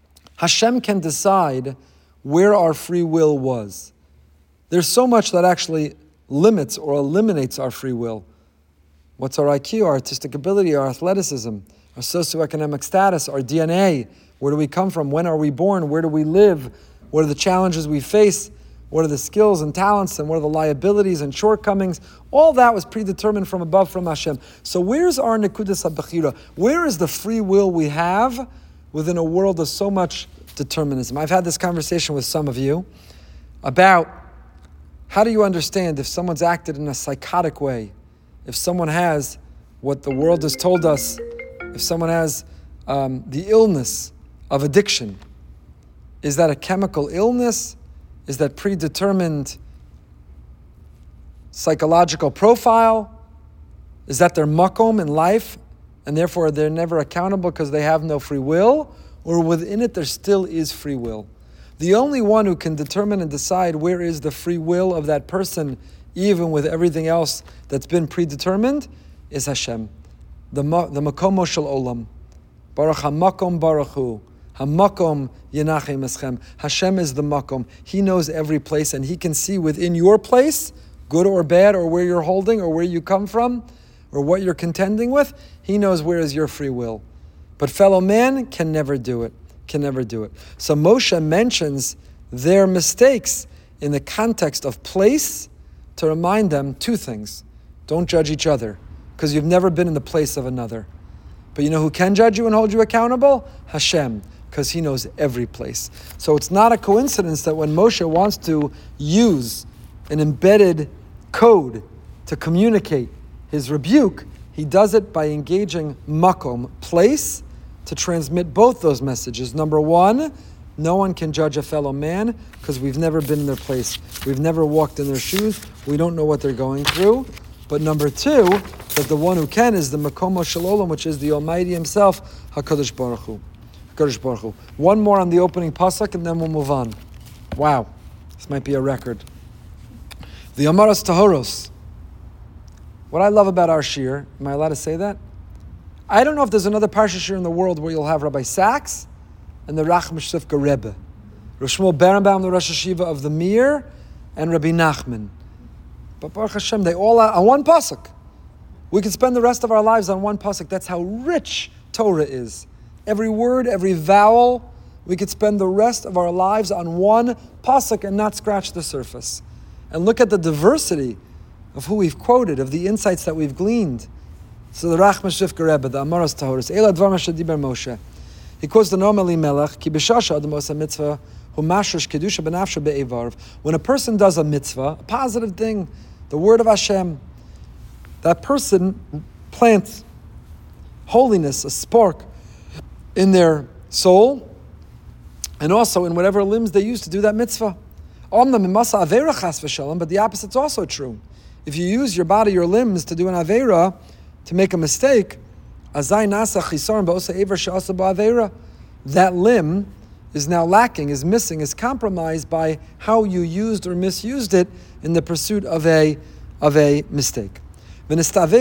Hashem can decide where our free will was. There's so much that actually limits or eliminates our free will. What's our I Q, our artistic ability, our athleticism, our socioeconomic status, our D N A? Where do we come from? When are we born? Where do we live? What are the challenges we face? What are the skills and talents, and what are the liabilities and shortcomings? All that was predetermined from above, from Hashem. So where's our nekudas habachira? Where is the free will we have within a world of so much determinism? I've had this conversation with some of you about how do you understand if someone's acted in a psychotic way, if someone has what the world has told us, if someone has um, the illness of addiction. Is that a chemical illness? Is that predetermined psychological profile? Is that their makom in life, and therefore they're never accountable because they have no free will? Or within it there still is free will? The only one who can determine and decide where is the free will of that person, even with everything else that's been predetermined, is Hashem. The the Makomo Shel Olam. Baruch HaMakom Baruch Hu. HaMakom Yenachem Eschem. Hashem is the Makom. He knows every place, and He can see within your place, good or bad, or where you're holding, or where you come from, or what you're contending with. He knows where is your free will. But fellow man can never do it. Can never do it. So Moshe mentions their mistakes in the context of place to remind them two things. Don't judge each other, because you've never been in the place of another. But you know who can judge you and hold you accountable? Hashem, because He knows every place. So it's not a coincidence that when Moshe wants to use an embedded code to communicate his rebuke, he does it by engaging makom, place, to transmit both those messages. Number one, no one can judge a fellow man because we've never been in their place. We've never walked in their shoes. We don't know what they're going through. But number two, that the one who can is the Makomo Shel Olam, which is the Almighty Himself, HaKadosh Baruch Hu. HaKadosh Baruch Hu. One more on the opening pasuk, and then we'll move on. Wow, this might be a record. The Amaras Tahoros. What I love about our shir, am I allowed to say that? I don't know if there's another parsha shir in the world where you'll have Rabbi Sachs and the Racham Shifka Rebbe, Rav Shmuel Berenbaum, the Rosh Hashiva of the Mir, and Rabbi Nachman. But Baruch Hashem, they all are on one pasuk. We can spend the rest of our lives on one pasuk. That's how rich Torah is. Every word, every vowel, we could spend the rest of our lives on one pasuk and not scratch the surface. And look at the diversity of who we've quoted, of the insights that we've gleaned. So the Racham Shifka Rebbe, the Amaras Tahoros, Eila Dvar Masha Diber Moshe. He quotes the Noam Elimelech, Ki b'shasha adam osa mitzvah, hu mashrish kedusha b'nafsha be'evarv. When a person does a mitzvah, a positive thing, the word of Hashem, that person plants holiness, a spark in their soul, and also in whatever limbs they use to do that mitzvah. But the opposite's also true. If you use your body, your limbs, to do an aveira, to make a mistake, that limb is now lacking, is missing, is compromised by how you used or misused it in the pursuit of a of a mistake. And it's hard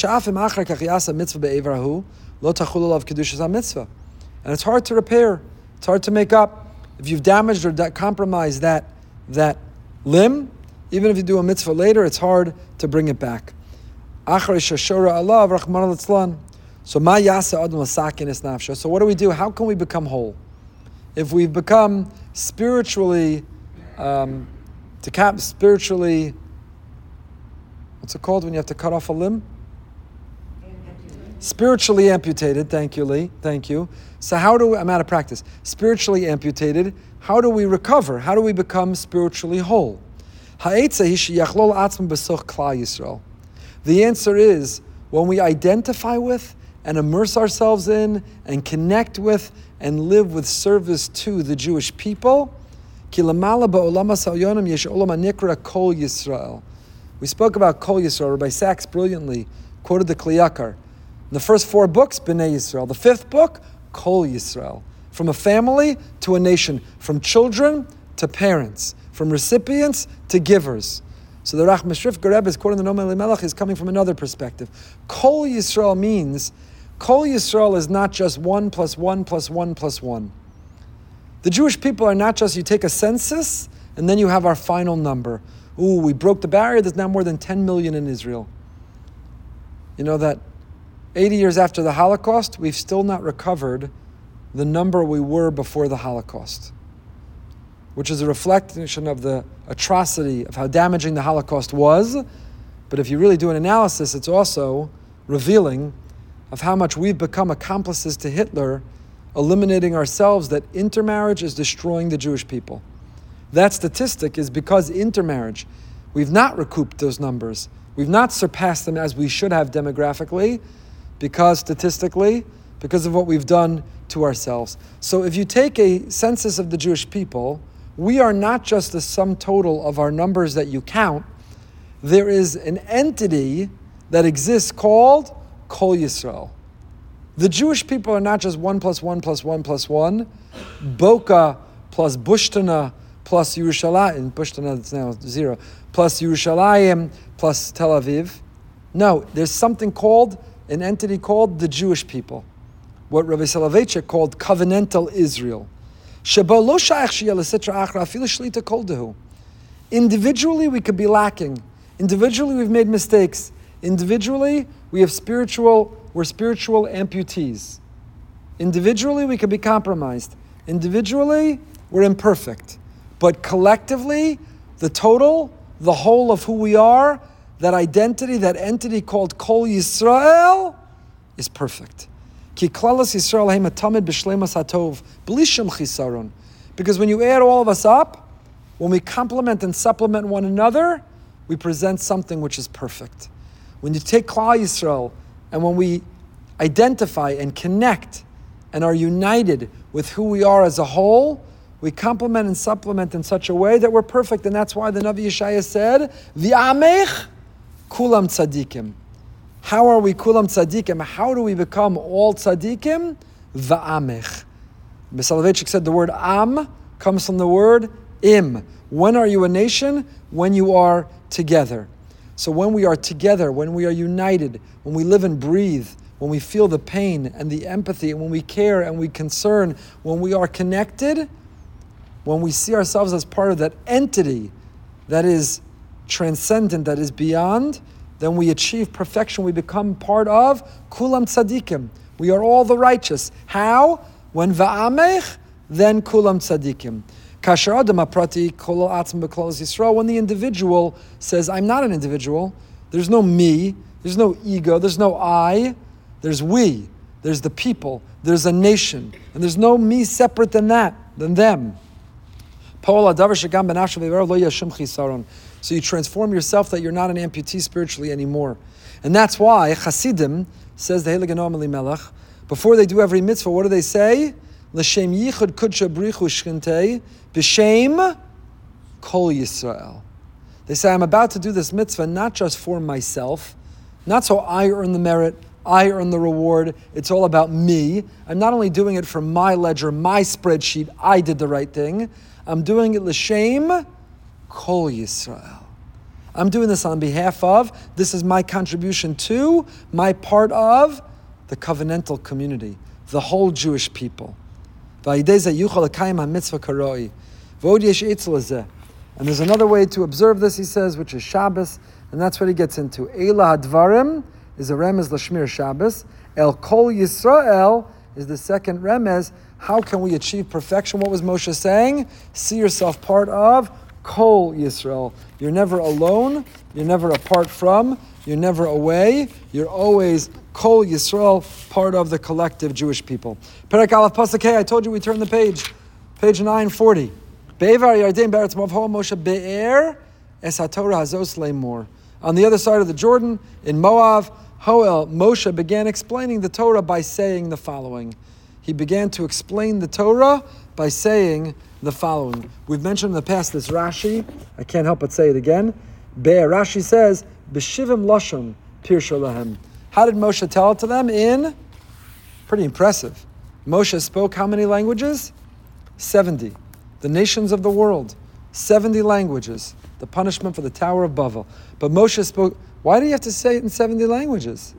to repair. It's hard to make up. If you've damaged or compromised that that limb, even if you do a mitzvah later, it's hard to bring it back. So So what do we do? How can we become whole? If we've become spiritually, um, to cap spiritually, what's it called when you have to cut off a limb? Amputated. Spiritually amputated. Thank you, Lee. Thank you. So how do we, I'm out of practice. Spiritually amputated. How do we recover? How do we become spiritually whole? The answer is when we identify with and immerse ourselves in and connect with and live with service to the Jewish people. We spoke about Kol Yisrael. Rabbi Sachs brilliantly quoted the Kli Yakar. The first four books, Bnei Yisrael. The fifth book, Kol Yisrael. From a family to a nation. From children to parents. From recipients to givers. So the Racham Shifka Rebbe is quoting the Noam Elimelech is coming from another perspective. Kol Yisrael means, Kol Yisrael is not just one plus one plus one plus one. The Jewish people are not just, you take a census and then you have our final number. Ooh, we broke the barrier, there's now more than ten million in Israel. You know that eighty years after the Holocaust, we've still not recovered the number we were before the Holocaust, which is a reflection of the atrocity of how damaging the Holocaust was. But if you really do an analysis, it's also revealing of how much we've become accomplices to Hitler, eliminating ourselves, that intermarriage is destroying the Jewish people. That statistic is because intermarriage. We've not recouped those numbers. We've not surpassed them as we should have demographically, because statistically, because of what we've done to ourselves. So if you take a census of the Jewish people, we are not just the sum total of our numbers that you count. There is an entity that exists called Kol Yisrael. The Jewish people are not just one plus one plus one plus one, Boca plus Bushtana plus Yerushalayim, pushed another, it's now zero, plus Yerushalayim, plus Tel Aviv. No, there's something called, an entity called the Jewish people. What Rabbi Soloveitchik called covenantal Israel. Individually, we could be lacking. Individually, we've made mistakes. Individually, we have spiritual, we're spiritual amputees. Individually, we could be compromised. Individually, we're imperfect. But collectively, the total, the whole of who we are, that identity, that entity called Kol Yisrael, is perfect. Ki klalas Yisrael heim atamid b'shleimas hatov, b'li shem chisaron. Because when you add all of us up, when we complement and supplement one another, we present something which is perfect. When you take Klal Yisrael, and when we identify and connect and are united with who we are as a whole, we complement and supplement in such a way that we're perfect. And that's why the Navi Yeshaya said, V'amech kulam tzadikim. How are we kulam tzadikim? How do we become all tzadikim? V'amech. Soloveitchik said the word am comes from the word im. When are you a nation? When you are together. So when we are together, when we are united, when we live and breathe, when we feel the pain and the empathy, and when we care and we concern, when we are connected, when we see ourselves as part of that entity that is transcendent, that is beyond, then we achieve perfection. We become part of Kulam Tzadikim. We are all the righteous. How? When Va'amech, then Kulam Tzadikim. When the individual says, I'm not an individual, there's no me, there's no ego, there's no I, there's we, there's the people, there's a nation, and there's no me separate than that, than them. So you transform yourself that you're not an amputee spiritually anymore. And that's why Chasidim, says the Heilige Noam Elimelech, before they do every mitzvah, what do they say? L'shem yichud kudsha brichu shchintei, b'shem kol Yisrael. They say, I'm about to do this mitzvah not just for myself, not so I earn the merit, I earn the reward, it's all about me. I'm not only doing it for my ledger, my spreadsheet, I did the right thing. I'm doing it l'shem kol Yisrael. I'm doing this on behalf of, this is my contribution to, my part of the covenantal community, the whole Jewish people. And there's another way to observe this, he says, which is Shabbos, and that's what he gets into. Eila hadvarim is a remez l'shmir Shabbos. El kol Yisrael is the second remez. How can we achieve perfection? What was Moshe saying? See yourself part of Kol Yisrael. You're never alone. You're never apart from. You're never away. You're always Kol Yisrael, part of the collective Jewish people. Perek Aleph Pasuk Hey, I told you we turned the page. Page nine forty. Be'evar Yarden Be'eretz Moav Moshe Be'er Es HaTorah Hazos Le'mor. On the other side of the Jordan, in Moab, Hoel, Moshe began explaining the Torah by saying the following. He began to explain the Torah by saying the following. We've mentioned in the past this Rashi. I can't help but say it again. Be'er, Rashi says, B'shivim Lashon Pirsha Lahem. How did Moshe tell it to them? In, pretty impressive. Moshe spoke how many languages? seventy. The nations of the world. seventy languages. The punishment for the Tower of Babel. But Moshe spoke, why do you have to say it in seventy languages?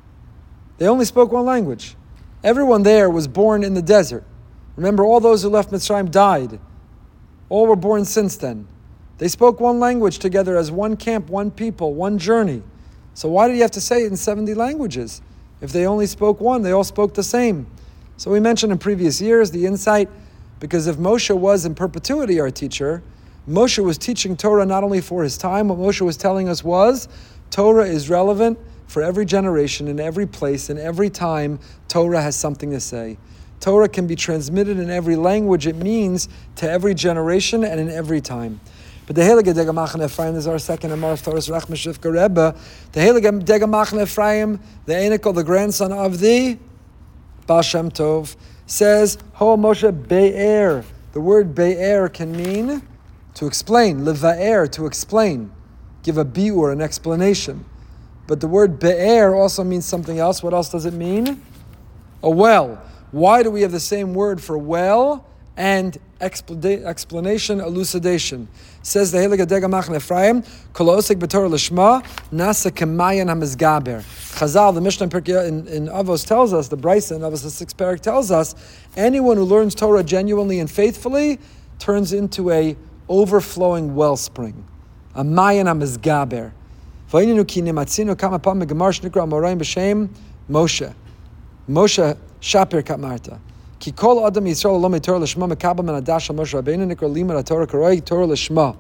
They only spoke one language. Everyone there was born in the desert. Remember, all those who left Mitzrayim died. All were born since then. They spoke one language together as one camp, one people, one journey. So why did you have to say it in seventy languages? If they only spoke one, they all spoke the same. So we mentioned in previous years the insight, because if Moshe was in perpetuity our teacher, Moshe was teaching Torah not only for his time, what Moshe was telling us was, Torah is relevant for every generation, in every place, in every time, Torah has something to say. Torah can be transmitted in every language it means to every generation and in every time. But the Heilige Dega Machane Ephraim is our second Amar of Torah's Rach Meshivka Rebbe. The Heilige Dega Machane Ephraim, the Einikel, the grandson of the Baal Shem Tov, says, Ho Moshe Be'er. The word Be'er can mean to explain, Leva'er, to explain, give a bi'ur, an explanation. But the word Be'er also means something else. What else does it mean? A well. Why do we have the same word for well and expl- explanation, elucidation. Says the Heilige Dega Machne Ephraim, Kol osek b'Torah l'shma, nasa k'mayan hamizgaber. Chazal, the Mishnah in, in Avos tells us, the Brisa in Avos the sixth parak tells us, anyone who learns Torah genuinely and faithfully turns into a overflowing wellspring. A mayan hamizgaber. V'ayinu ki nimatzinu kama pam megamar shnikra amoraim b'shem Moshe. Moshe Shapir Kamarta. Ki kol adam Yisrael lo meTorah l'shma mekabel min hadash al Moshe Rabbeinu nikra limud haTorah karoi Torah l'shma.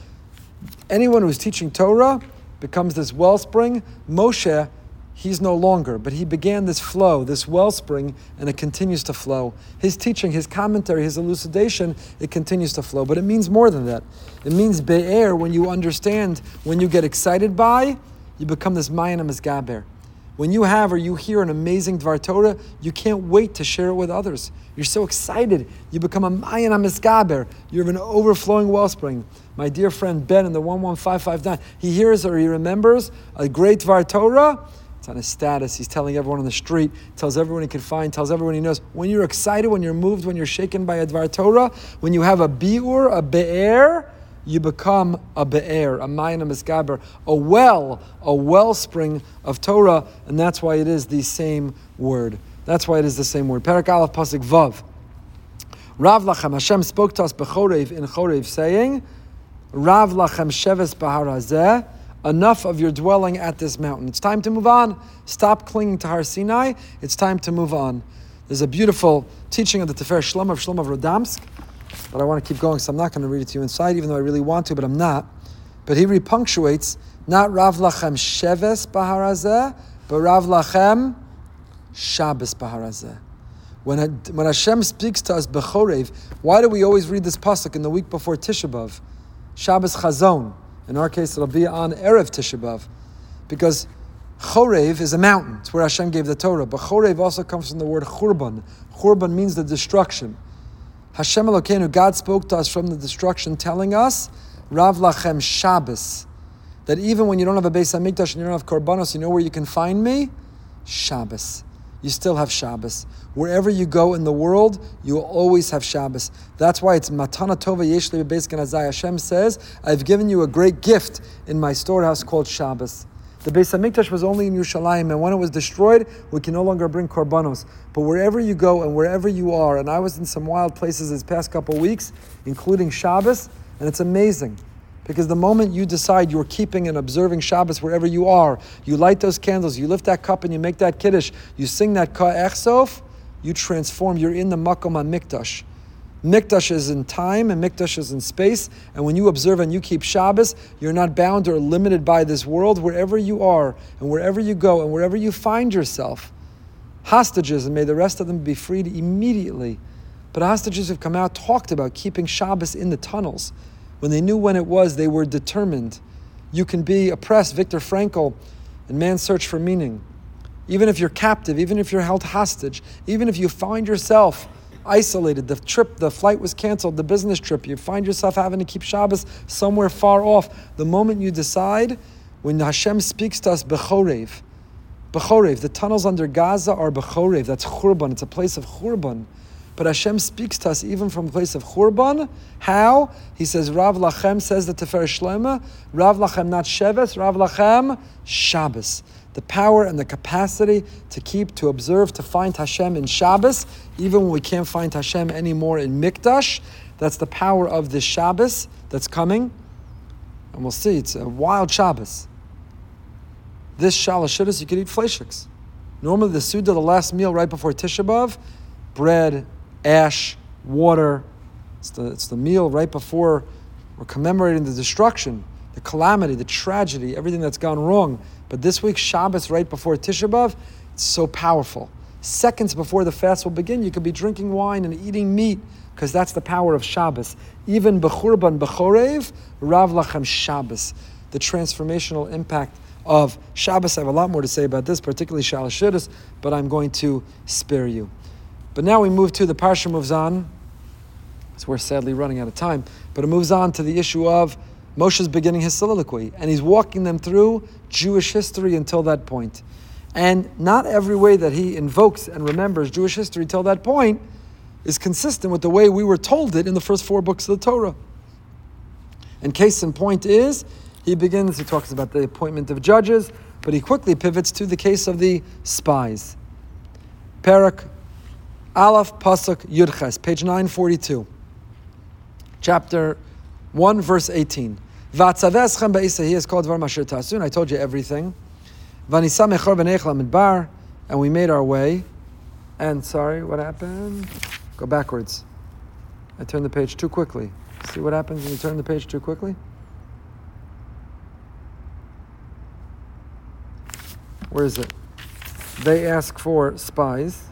Anyone who's teaching Torah becomes this wellspring. Moshe, he's no longer, but he began this flow, this wellspring, and it continues to flow. His teaching, his commentary, his elucidation, it continues to flow. But it means more than that. It means be'er, when you understand, when you get excited by, you become this mayan hamizgaber. When you have or you hear an amazing Dvar Torah, you can't wait to share it with others. You're so excited. You become a mayan hamizgaber. You have an overflowing wellspring. My dear friend Ben in the one one five five nine, he hears or he remembers a great Dvar Torah. It's on his status. He's telling everyone on the street, tells everyone he can find, tells everyone he knows. When you're excited, when you're moved, when you're shaken by a Dvar Torah, when you have a biur, a be'er, you become a be'er, a mayan hamizgaber, a well, a wellspring of Torah, and that's why it is the same word. That's why it is the same word. Perak Aleph Pasuk Vav. Rav lachem, Hashem spoke to us b'chorev in Chorev, saying, Rav lachem sheves bahar hazeh, enough of your dwelling at this mountain. It's time to move on. Stop clinging to Har Sinai. It's time to move on. There's a beautiful teaching of the Tefer Shlomo of Shlomo of Rodamsk, but I want to keep going, so I'm not going to read it to you inside, even though I really want to, but I'm not. But he repunctuates, not Rav Lachem Sheves Bahar Hazeh, but Rav Lachem Shabbos Bahar Hazeh. When, when Hashem speaks to us B'chorev, why do we always read this pasuk in the week before Tisha B'Av? Shabbos Chazon. In our case, it'll be on Erev Tisha B'Av. Because Chorev is a mountain. It's where Hashem gave the Torah. But Chorev also comes from the word Churban. Churban means the destruction. Hashem Elokeinu, God spoke to us from the destruction, telling us, Rav Lachem Shabbos, that even when you don't have a Beis Hamikdash and you don't have Korbanos, you know where you can find me? Shabbos. You still have Shabbos. Wherever you go in the world, you will always have Shabbos. That's why it's Matana Tova Yesh Li Beis Ganazai. Hashem says, I've given you a great gift in my storehouse called Shabbos. The Beis Hamikdash was only in Yerushalayim, and when it was destroyed, we can no longer bring korbanos. But wherever you go and wherever you are, and I was in some wild places this past couple of weeks, including Shabbos, and it's amazing. Because the moment you decide you're keeping and observing Shabbos wherever you are, you light those candles, you lift that cup and you make that kiddush, you sing that ka'ech sof, you transform, you're in the makom ha-mikdash. Mikdash is in time and Mikdash is in space, and when you observe and you keep Shabbos, you're not bound or limited by this world. Wherever you are and wherever you go and wherever you find yourself, hostages, and may the rest of them be freed immediately. But hostages have come out, talked about keeping Shabbos in the tunnels. When they knew when it was, they were determined. You can be oppressed, Viktor Frankl, in Man's Search for Meaning. Even if you're captive, even if you're held hostage, even if you find yourself isolated, the trip, the flight was canceled, the business trip, you find yourself having to keep Shabbos somewhere far off. The moment you decide, when Hashem speaks to us, B'chorev, B'chorev, the tunnels under Gaza are B'chorev, that's Churban, it's a place of Churban. But Hashem speaks to us even from a place of Churban. How? He says, Rav Lachem, says the Tefer Shlomo, Rav Lachem, not Sheves, Rav Lachem, Shabbos. The power and the capacity to keep, to observe, to find Hashem in Shabbos, even when we can't find Hashem anymore in Mikdash. That's the power of this Shabbos that's coming. And we'll see, it's a wild Shabbos. This Shalosh Shuddas, you could eat fleishiks. Normally the Suda, the last meal right before Tisha B'Av, bread, ash, water. It's the, it's the meal right before we're commemorating the destruction, the calamity, the tragedy, everything that's gone wrong. But this week, Shabbos, right before Tisha B'Av, it's so powerful. Seconds before the fast will begin, you could be drinking wine and eating meat, because that's the power of Shabbos. Even B'churban B'chorev, Rav Lachem Shabbos. The transformational impact of Shabbos. I have a lot more to say about this, particularly Shalosh Shuddas, but I'm going to spare you. But now we move to, the Parsha moves on. So we're sadly running out of time. But it moves on to the issue of Moshe's beginning his soliloquy, and he's walking them through Jewish history until that point. And not every way that he invokes and remembers Jewish history till that point is consistent with the way we were told it in the first four books of the Torah. And case in point is, he begins, he talks about the appointment of judges, but he quickly pivots to the case of the spies. Parak Aleph Pasuk Yudches, page nine forty-two. Chapter one, verse eighteen. V'atzaveschem ba'isah, is called Dvar Masher Tasun. I told you everything. V'nisam echor v'neich lamidbar, and we made our way. And sorry, what happened? Go backwards. I turned the page too quickly. See what happens when you turn the page too quickly? Where is it? They ask for spies.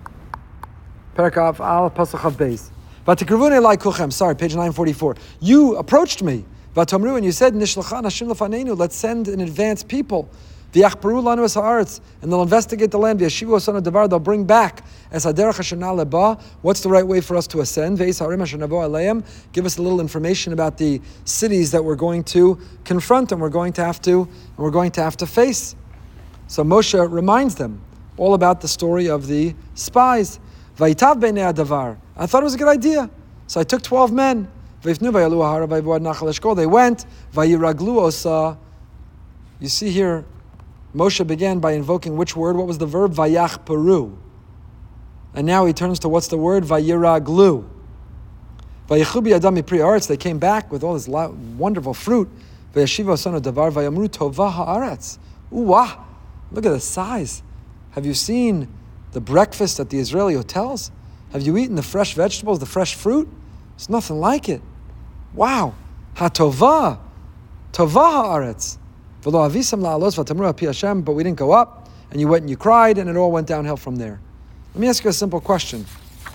Perakav al Pasach Beis. Vatikruvune lai kuchem. Sorry, page nine forty-four. You approached me. Vatomru, and you said, Nishlachan Hashim lefanenu. Let's send in advance people. V'yachperu lanu es haaretz, and they'll investigate the land. V'yashivu osanu davar. They'll bring back as haderech hashana leba. What's the right way for us to ascend? Ve'is harim hashanavo aleim. Give us a little information about the cities that we're going to confront and we're going to have to and we're going to have to face. So Moshe reminds them all about the story of the spies. Vayitav b'nei adavar. I thought it was a good idea, so I took twelve men. Vayifnu vayalu ha'ara vayvuad nachal eshkol. They went. Vayiraglu osa. You see here, Moshe began by invoking which word? What was the verb? Vayach peru. And now he turns to what's the word? Vayiraglu. Vayichubi adam mipri aretz. They came back with all this wonderful fruit. Vayashiva osanu davar vayamru tova ha'aretz. Uwah. Look at the size. Have you seen the breakfast at the Israeli hotels? Have you eaten the fresh vegetables, the fresh fruit? There's nothing like it. Wow. Ha-tova. Tova ha'aretz. V'lo avisam la'alos v'tamru api Hashem. But we didn't go up, and you went and you cried, and it all went downhill from there. Let me ask you a simple question.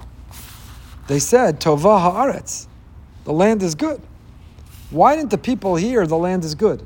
They said, Tova ha'aretz. The land is good. Why didn't the people hear the land is good?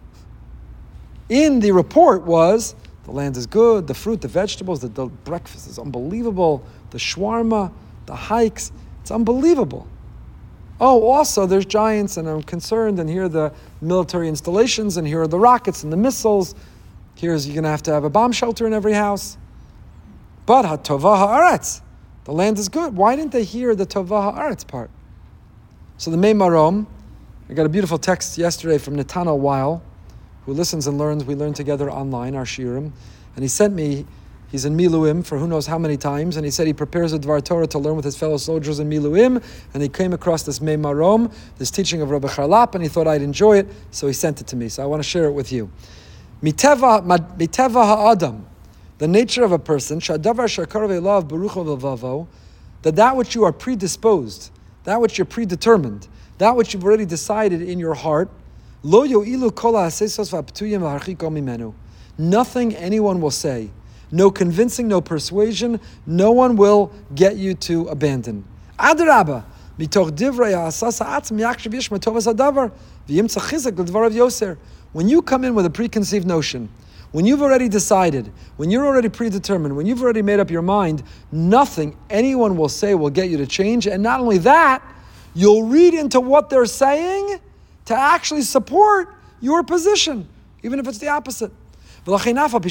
In the report was, the land is good, the fruit, the vegetables, the, the breakfast is unbelievable, the shawarma, the hikes, it's unbelievable. Oh, also there's giants, and I'm concerned, and here are the military installations, and here are the rockets and the missiles. Here's, you're going to have to have a bomb shelter in every house. But ha-tova ha'aretz, the land is good. Why didn't they hear the tova ha'aretz part? So the Mei Marom, I got a beautiful text yesterday from Netanel Weil, who listens and learns. We learn together online, our shiurim. And he sent me, he's in Miluim for who knows how many times, and he said he prepares a Dvar Torah to learn with his fellow soldiers in Miluim, and he came across this Mei Marom, this teaching of Rabbi Charlap, and he thought I'd enjoy it, so he sent it to me. So I want to share it with you. Miteva ha'adam, the nature of a person, shadavar shakarav elav berucho v'vavo, that that which you are predisposed, that which you're predetermined, that which you've already decided in your heart, Lo yo'ilu kol ha'asesos v'aptuyim v'harchiko mimenu. Nothing anyone will say, no convincing, no persuasion, no one will get you to abandon. Adrabah, mitoch divrei ha'asas ha'atzim yakshiv yish matovas hadavar v'yimtza chizak l'dvarav yoser. When you come in with a preconceived notion, when you've already decided, when you're already predetermined, when you've already made up your mind, nothing anyone will say will get you to change. And not only that, you'll read into what they're saying to actually support your position, even if it's the opposite. Adrabah,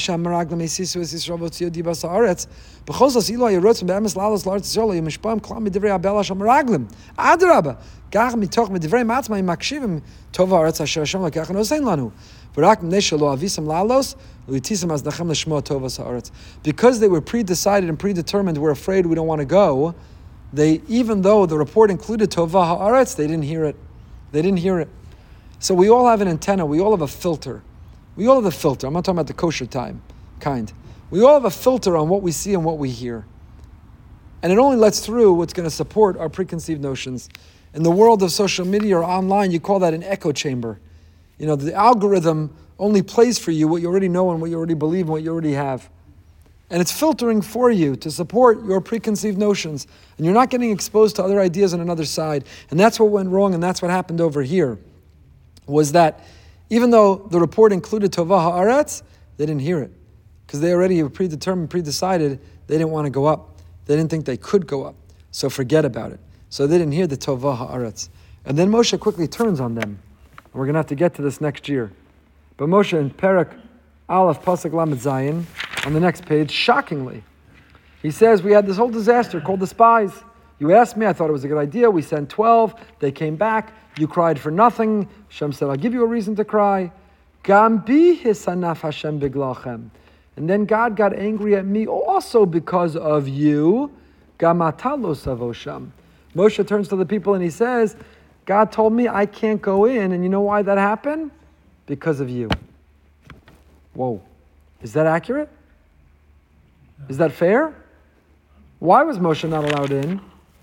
because they were predecided and predetermined, we're afraid, we don't want to go. They, even though the report included Tova ha'aretz, they didn't hear it. They didn't hear it. So we all have an antenna. We all have a filter. We all have a filter. I'm not talking about the kosher time kind. We all have a filter on what we see and what we hear. And it only lets through what's going to support our preconceived notions. In the world of social media or online, you call that an echo chamber. You know, the algorithm only plays for you what you already know and what you already believe and what you already have. And it's filtering for you to support your preconceived notions. And you're not getting exposed to other ideas on another side. And that's what went wrong, and that's what happened over here, was that even though the report included Tova ha'aretz, they didn't hear it. Because they already were predetermined, predecided, they didn't want to go up. They didn't think they could go up. So forget about it. So they didn't hear the Tova ha'aretz. And then Moshe quickly turns on them. And we're going to have to get to this next year. But Moshe in Perek Aleph Pasuk Lamed Zayin, on the next page, shockingly, he says we had this whole disaster called the spies. You asked me, I thought it was a good idea. We sent twelve. They came back. You cried for nothing. Hashem said, I'll give you a reason to cry. Gam bi hisanaf Hashem biglachem. And then God got angry at me also because of you. Gam ata lo savosham. Moshe turns to the people and he says, God told me I can't go in. And you know why that happened? Because of you. Whoa. Is that accurate? Is that fair? Why was Moshe not allowed in?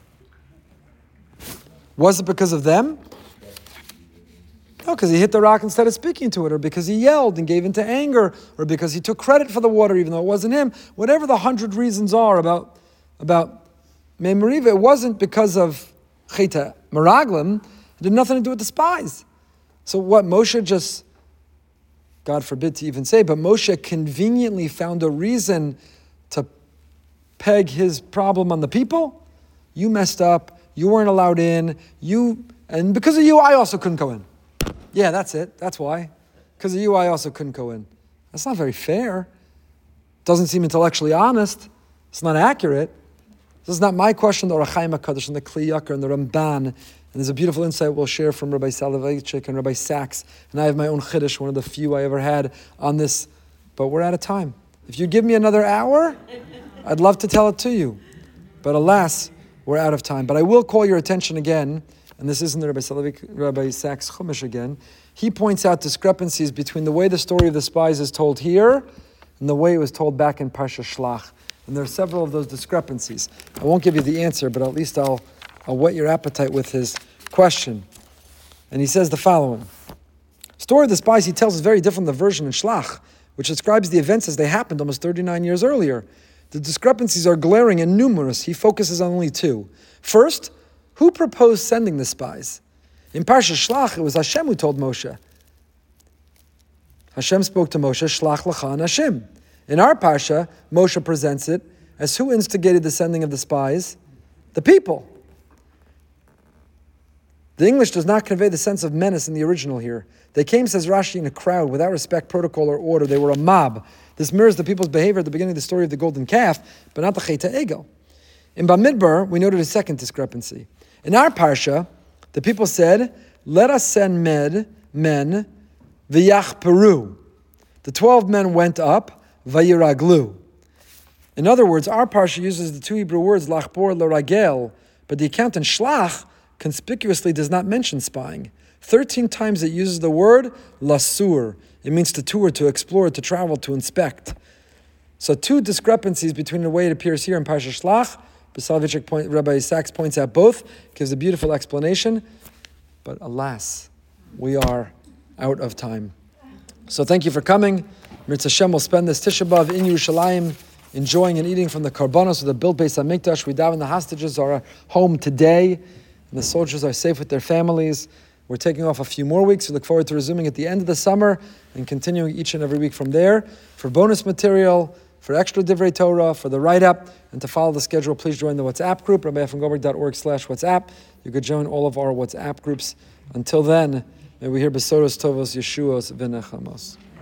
Was it because of them? No, because he hit the rock instead of speaking to it, or because he yelled and gave into anger, or because he took credit for the water even though it wasn't him. Whatever the hundred reasons are about, about Mei Meriva, it wasn't because of Cheta Meraglim. It had nothing to do with the spies. So what, Moshe just, God forbid to even say, but Moshe conveniently found a reason to peg his problem on the people? You messed up, you weren't allowed in, you, and because of you, I also couldn't go in. Yeah, that's it, that's why. Because of you, I also couldn't go in. That's not very fair. Doesn't seem intellectually honest. It's not accurate. This is not my question, the Ohr HaChaim HaKadosh and the Kli Yakar and the Ramban. And there's a beautiful insight we'll share from Rabbi Soloveitchik and Rabbi Sachs. And I have my own chiddush, one of the few I ever had on this. But we're out of time. If you give me another hour, I'd love to tell it to you. But alas, we're out of time. But I will call your attention again, and this isn't the Rabbi Soloveitchik, Rabbi Sachs Chumash again. He points out discrepancies between the way the story of the spies is told here and the way it was told back in Parsha Shlach. And there are several of those discrepancies. I won't give you the answer, but at least I'll, I'll whet your appetite with his question. And he says the following. Story of the spies he tells is very different than the version in Shlach, which describes the events as they happened almost thirty-nine years earlier. The discrepancies are glaring and numerous. He focuses on only two. First, who proposed sending the spies? In Parsha Shlach, it was Hashem who told Moshe. Hashem spoke to Moshe, Shlach lecha anashim. In our Parsha, Moshe presents it as who instigated the sending of the spies? The people. The English does not convey the sense of menace in the original here. They came, says Rashi, in a crowd without respect, protocol, or order. They were a mob. This mirrors the people's behavior at the beginning of the story of the golden calf, but not the Cheta Egel. In Bamidbar, we noted a second discrepancy. In our Parsha, the people said, let us send med, men, v'yach peru. The twelve men went up, vayiraglu. In other words, our Parsha uses the two Hebrew words, lachbor, l'ragel, but the account in Shlach conspicuously does not mention spying. Thirteen times it uses the word lasur. It means to tour, to explore, to travel, to inspect. So two discrepancies between the way it appears here in Parsha Shlach. Soloveitchik point, Rabbi Sachs points out both, gives a beautiful explanation. But alas, we are out of time. So thank you for coming. Mirz Hashem will spend this Tisha B'Av in Yerushalayim, enjoying and eating from the karbanos of the built Beis HaMikdash. We daven the hostages are home today, and the soldiers are safe with their families. We're taking off a few more weeks. We look forward to resuming at the end of the summer and continuing each and every week from there. For bonus material, for extra Divrei Torah, for the write-up, and to follow the schedule, please join the WhatsApp group, rabbiefromgoldberg.org slash WhatsApp. You could join all of our WhatsApp groups. Until then, may we hear Besoros Tovos Yeshuos V'nechamos.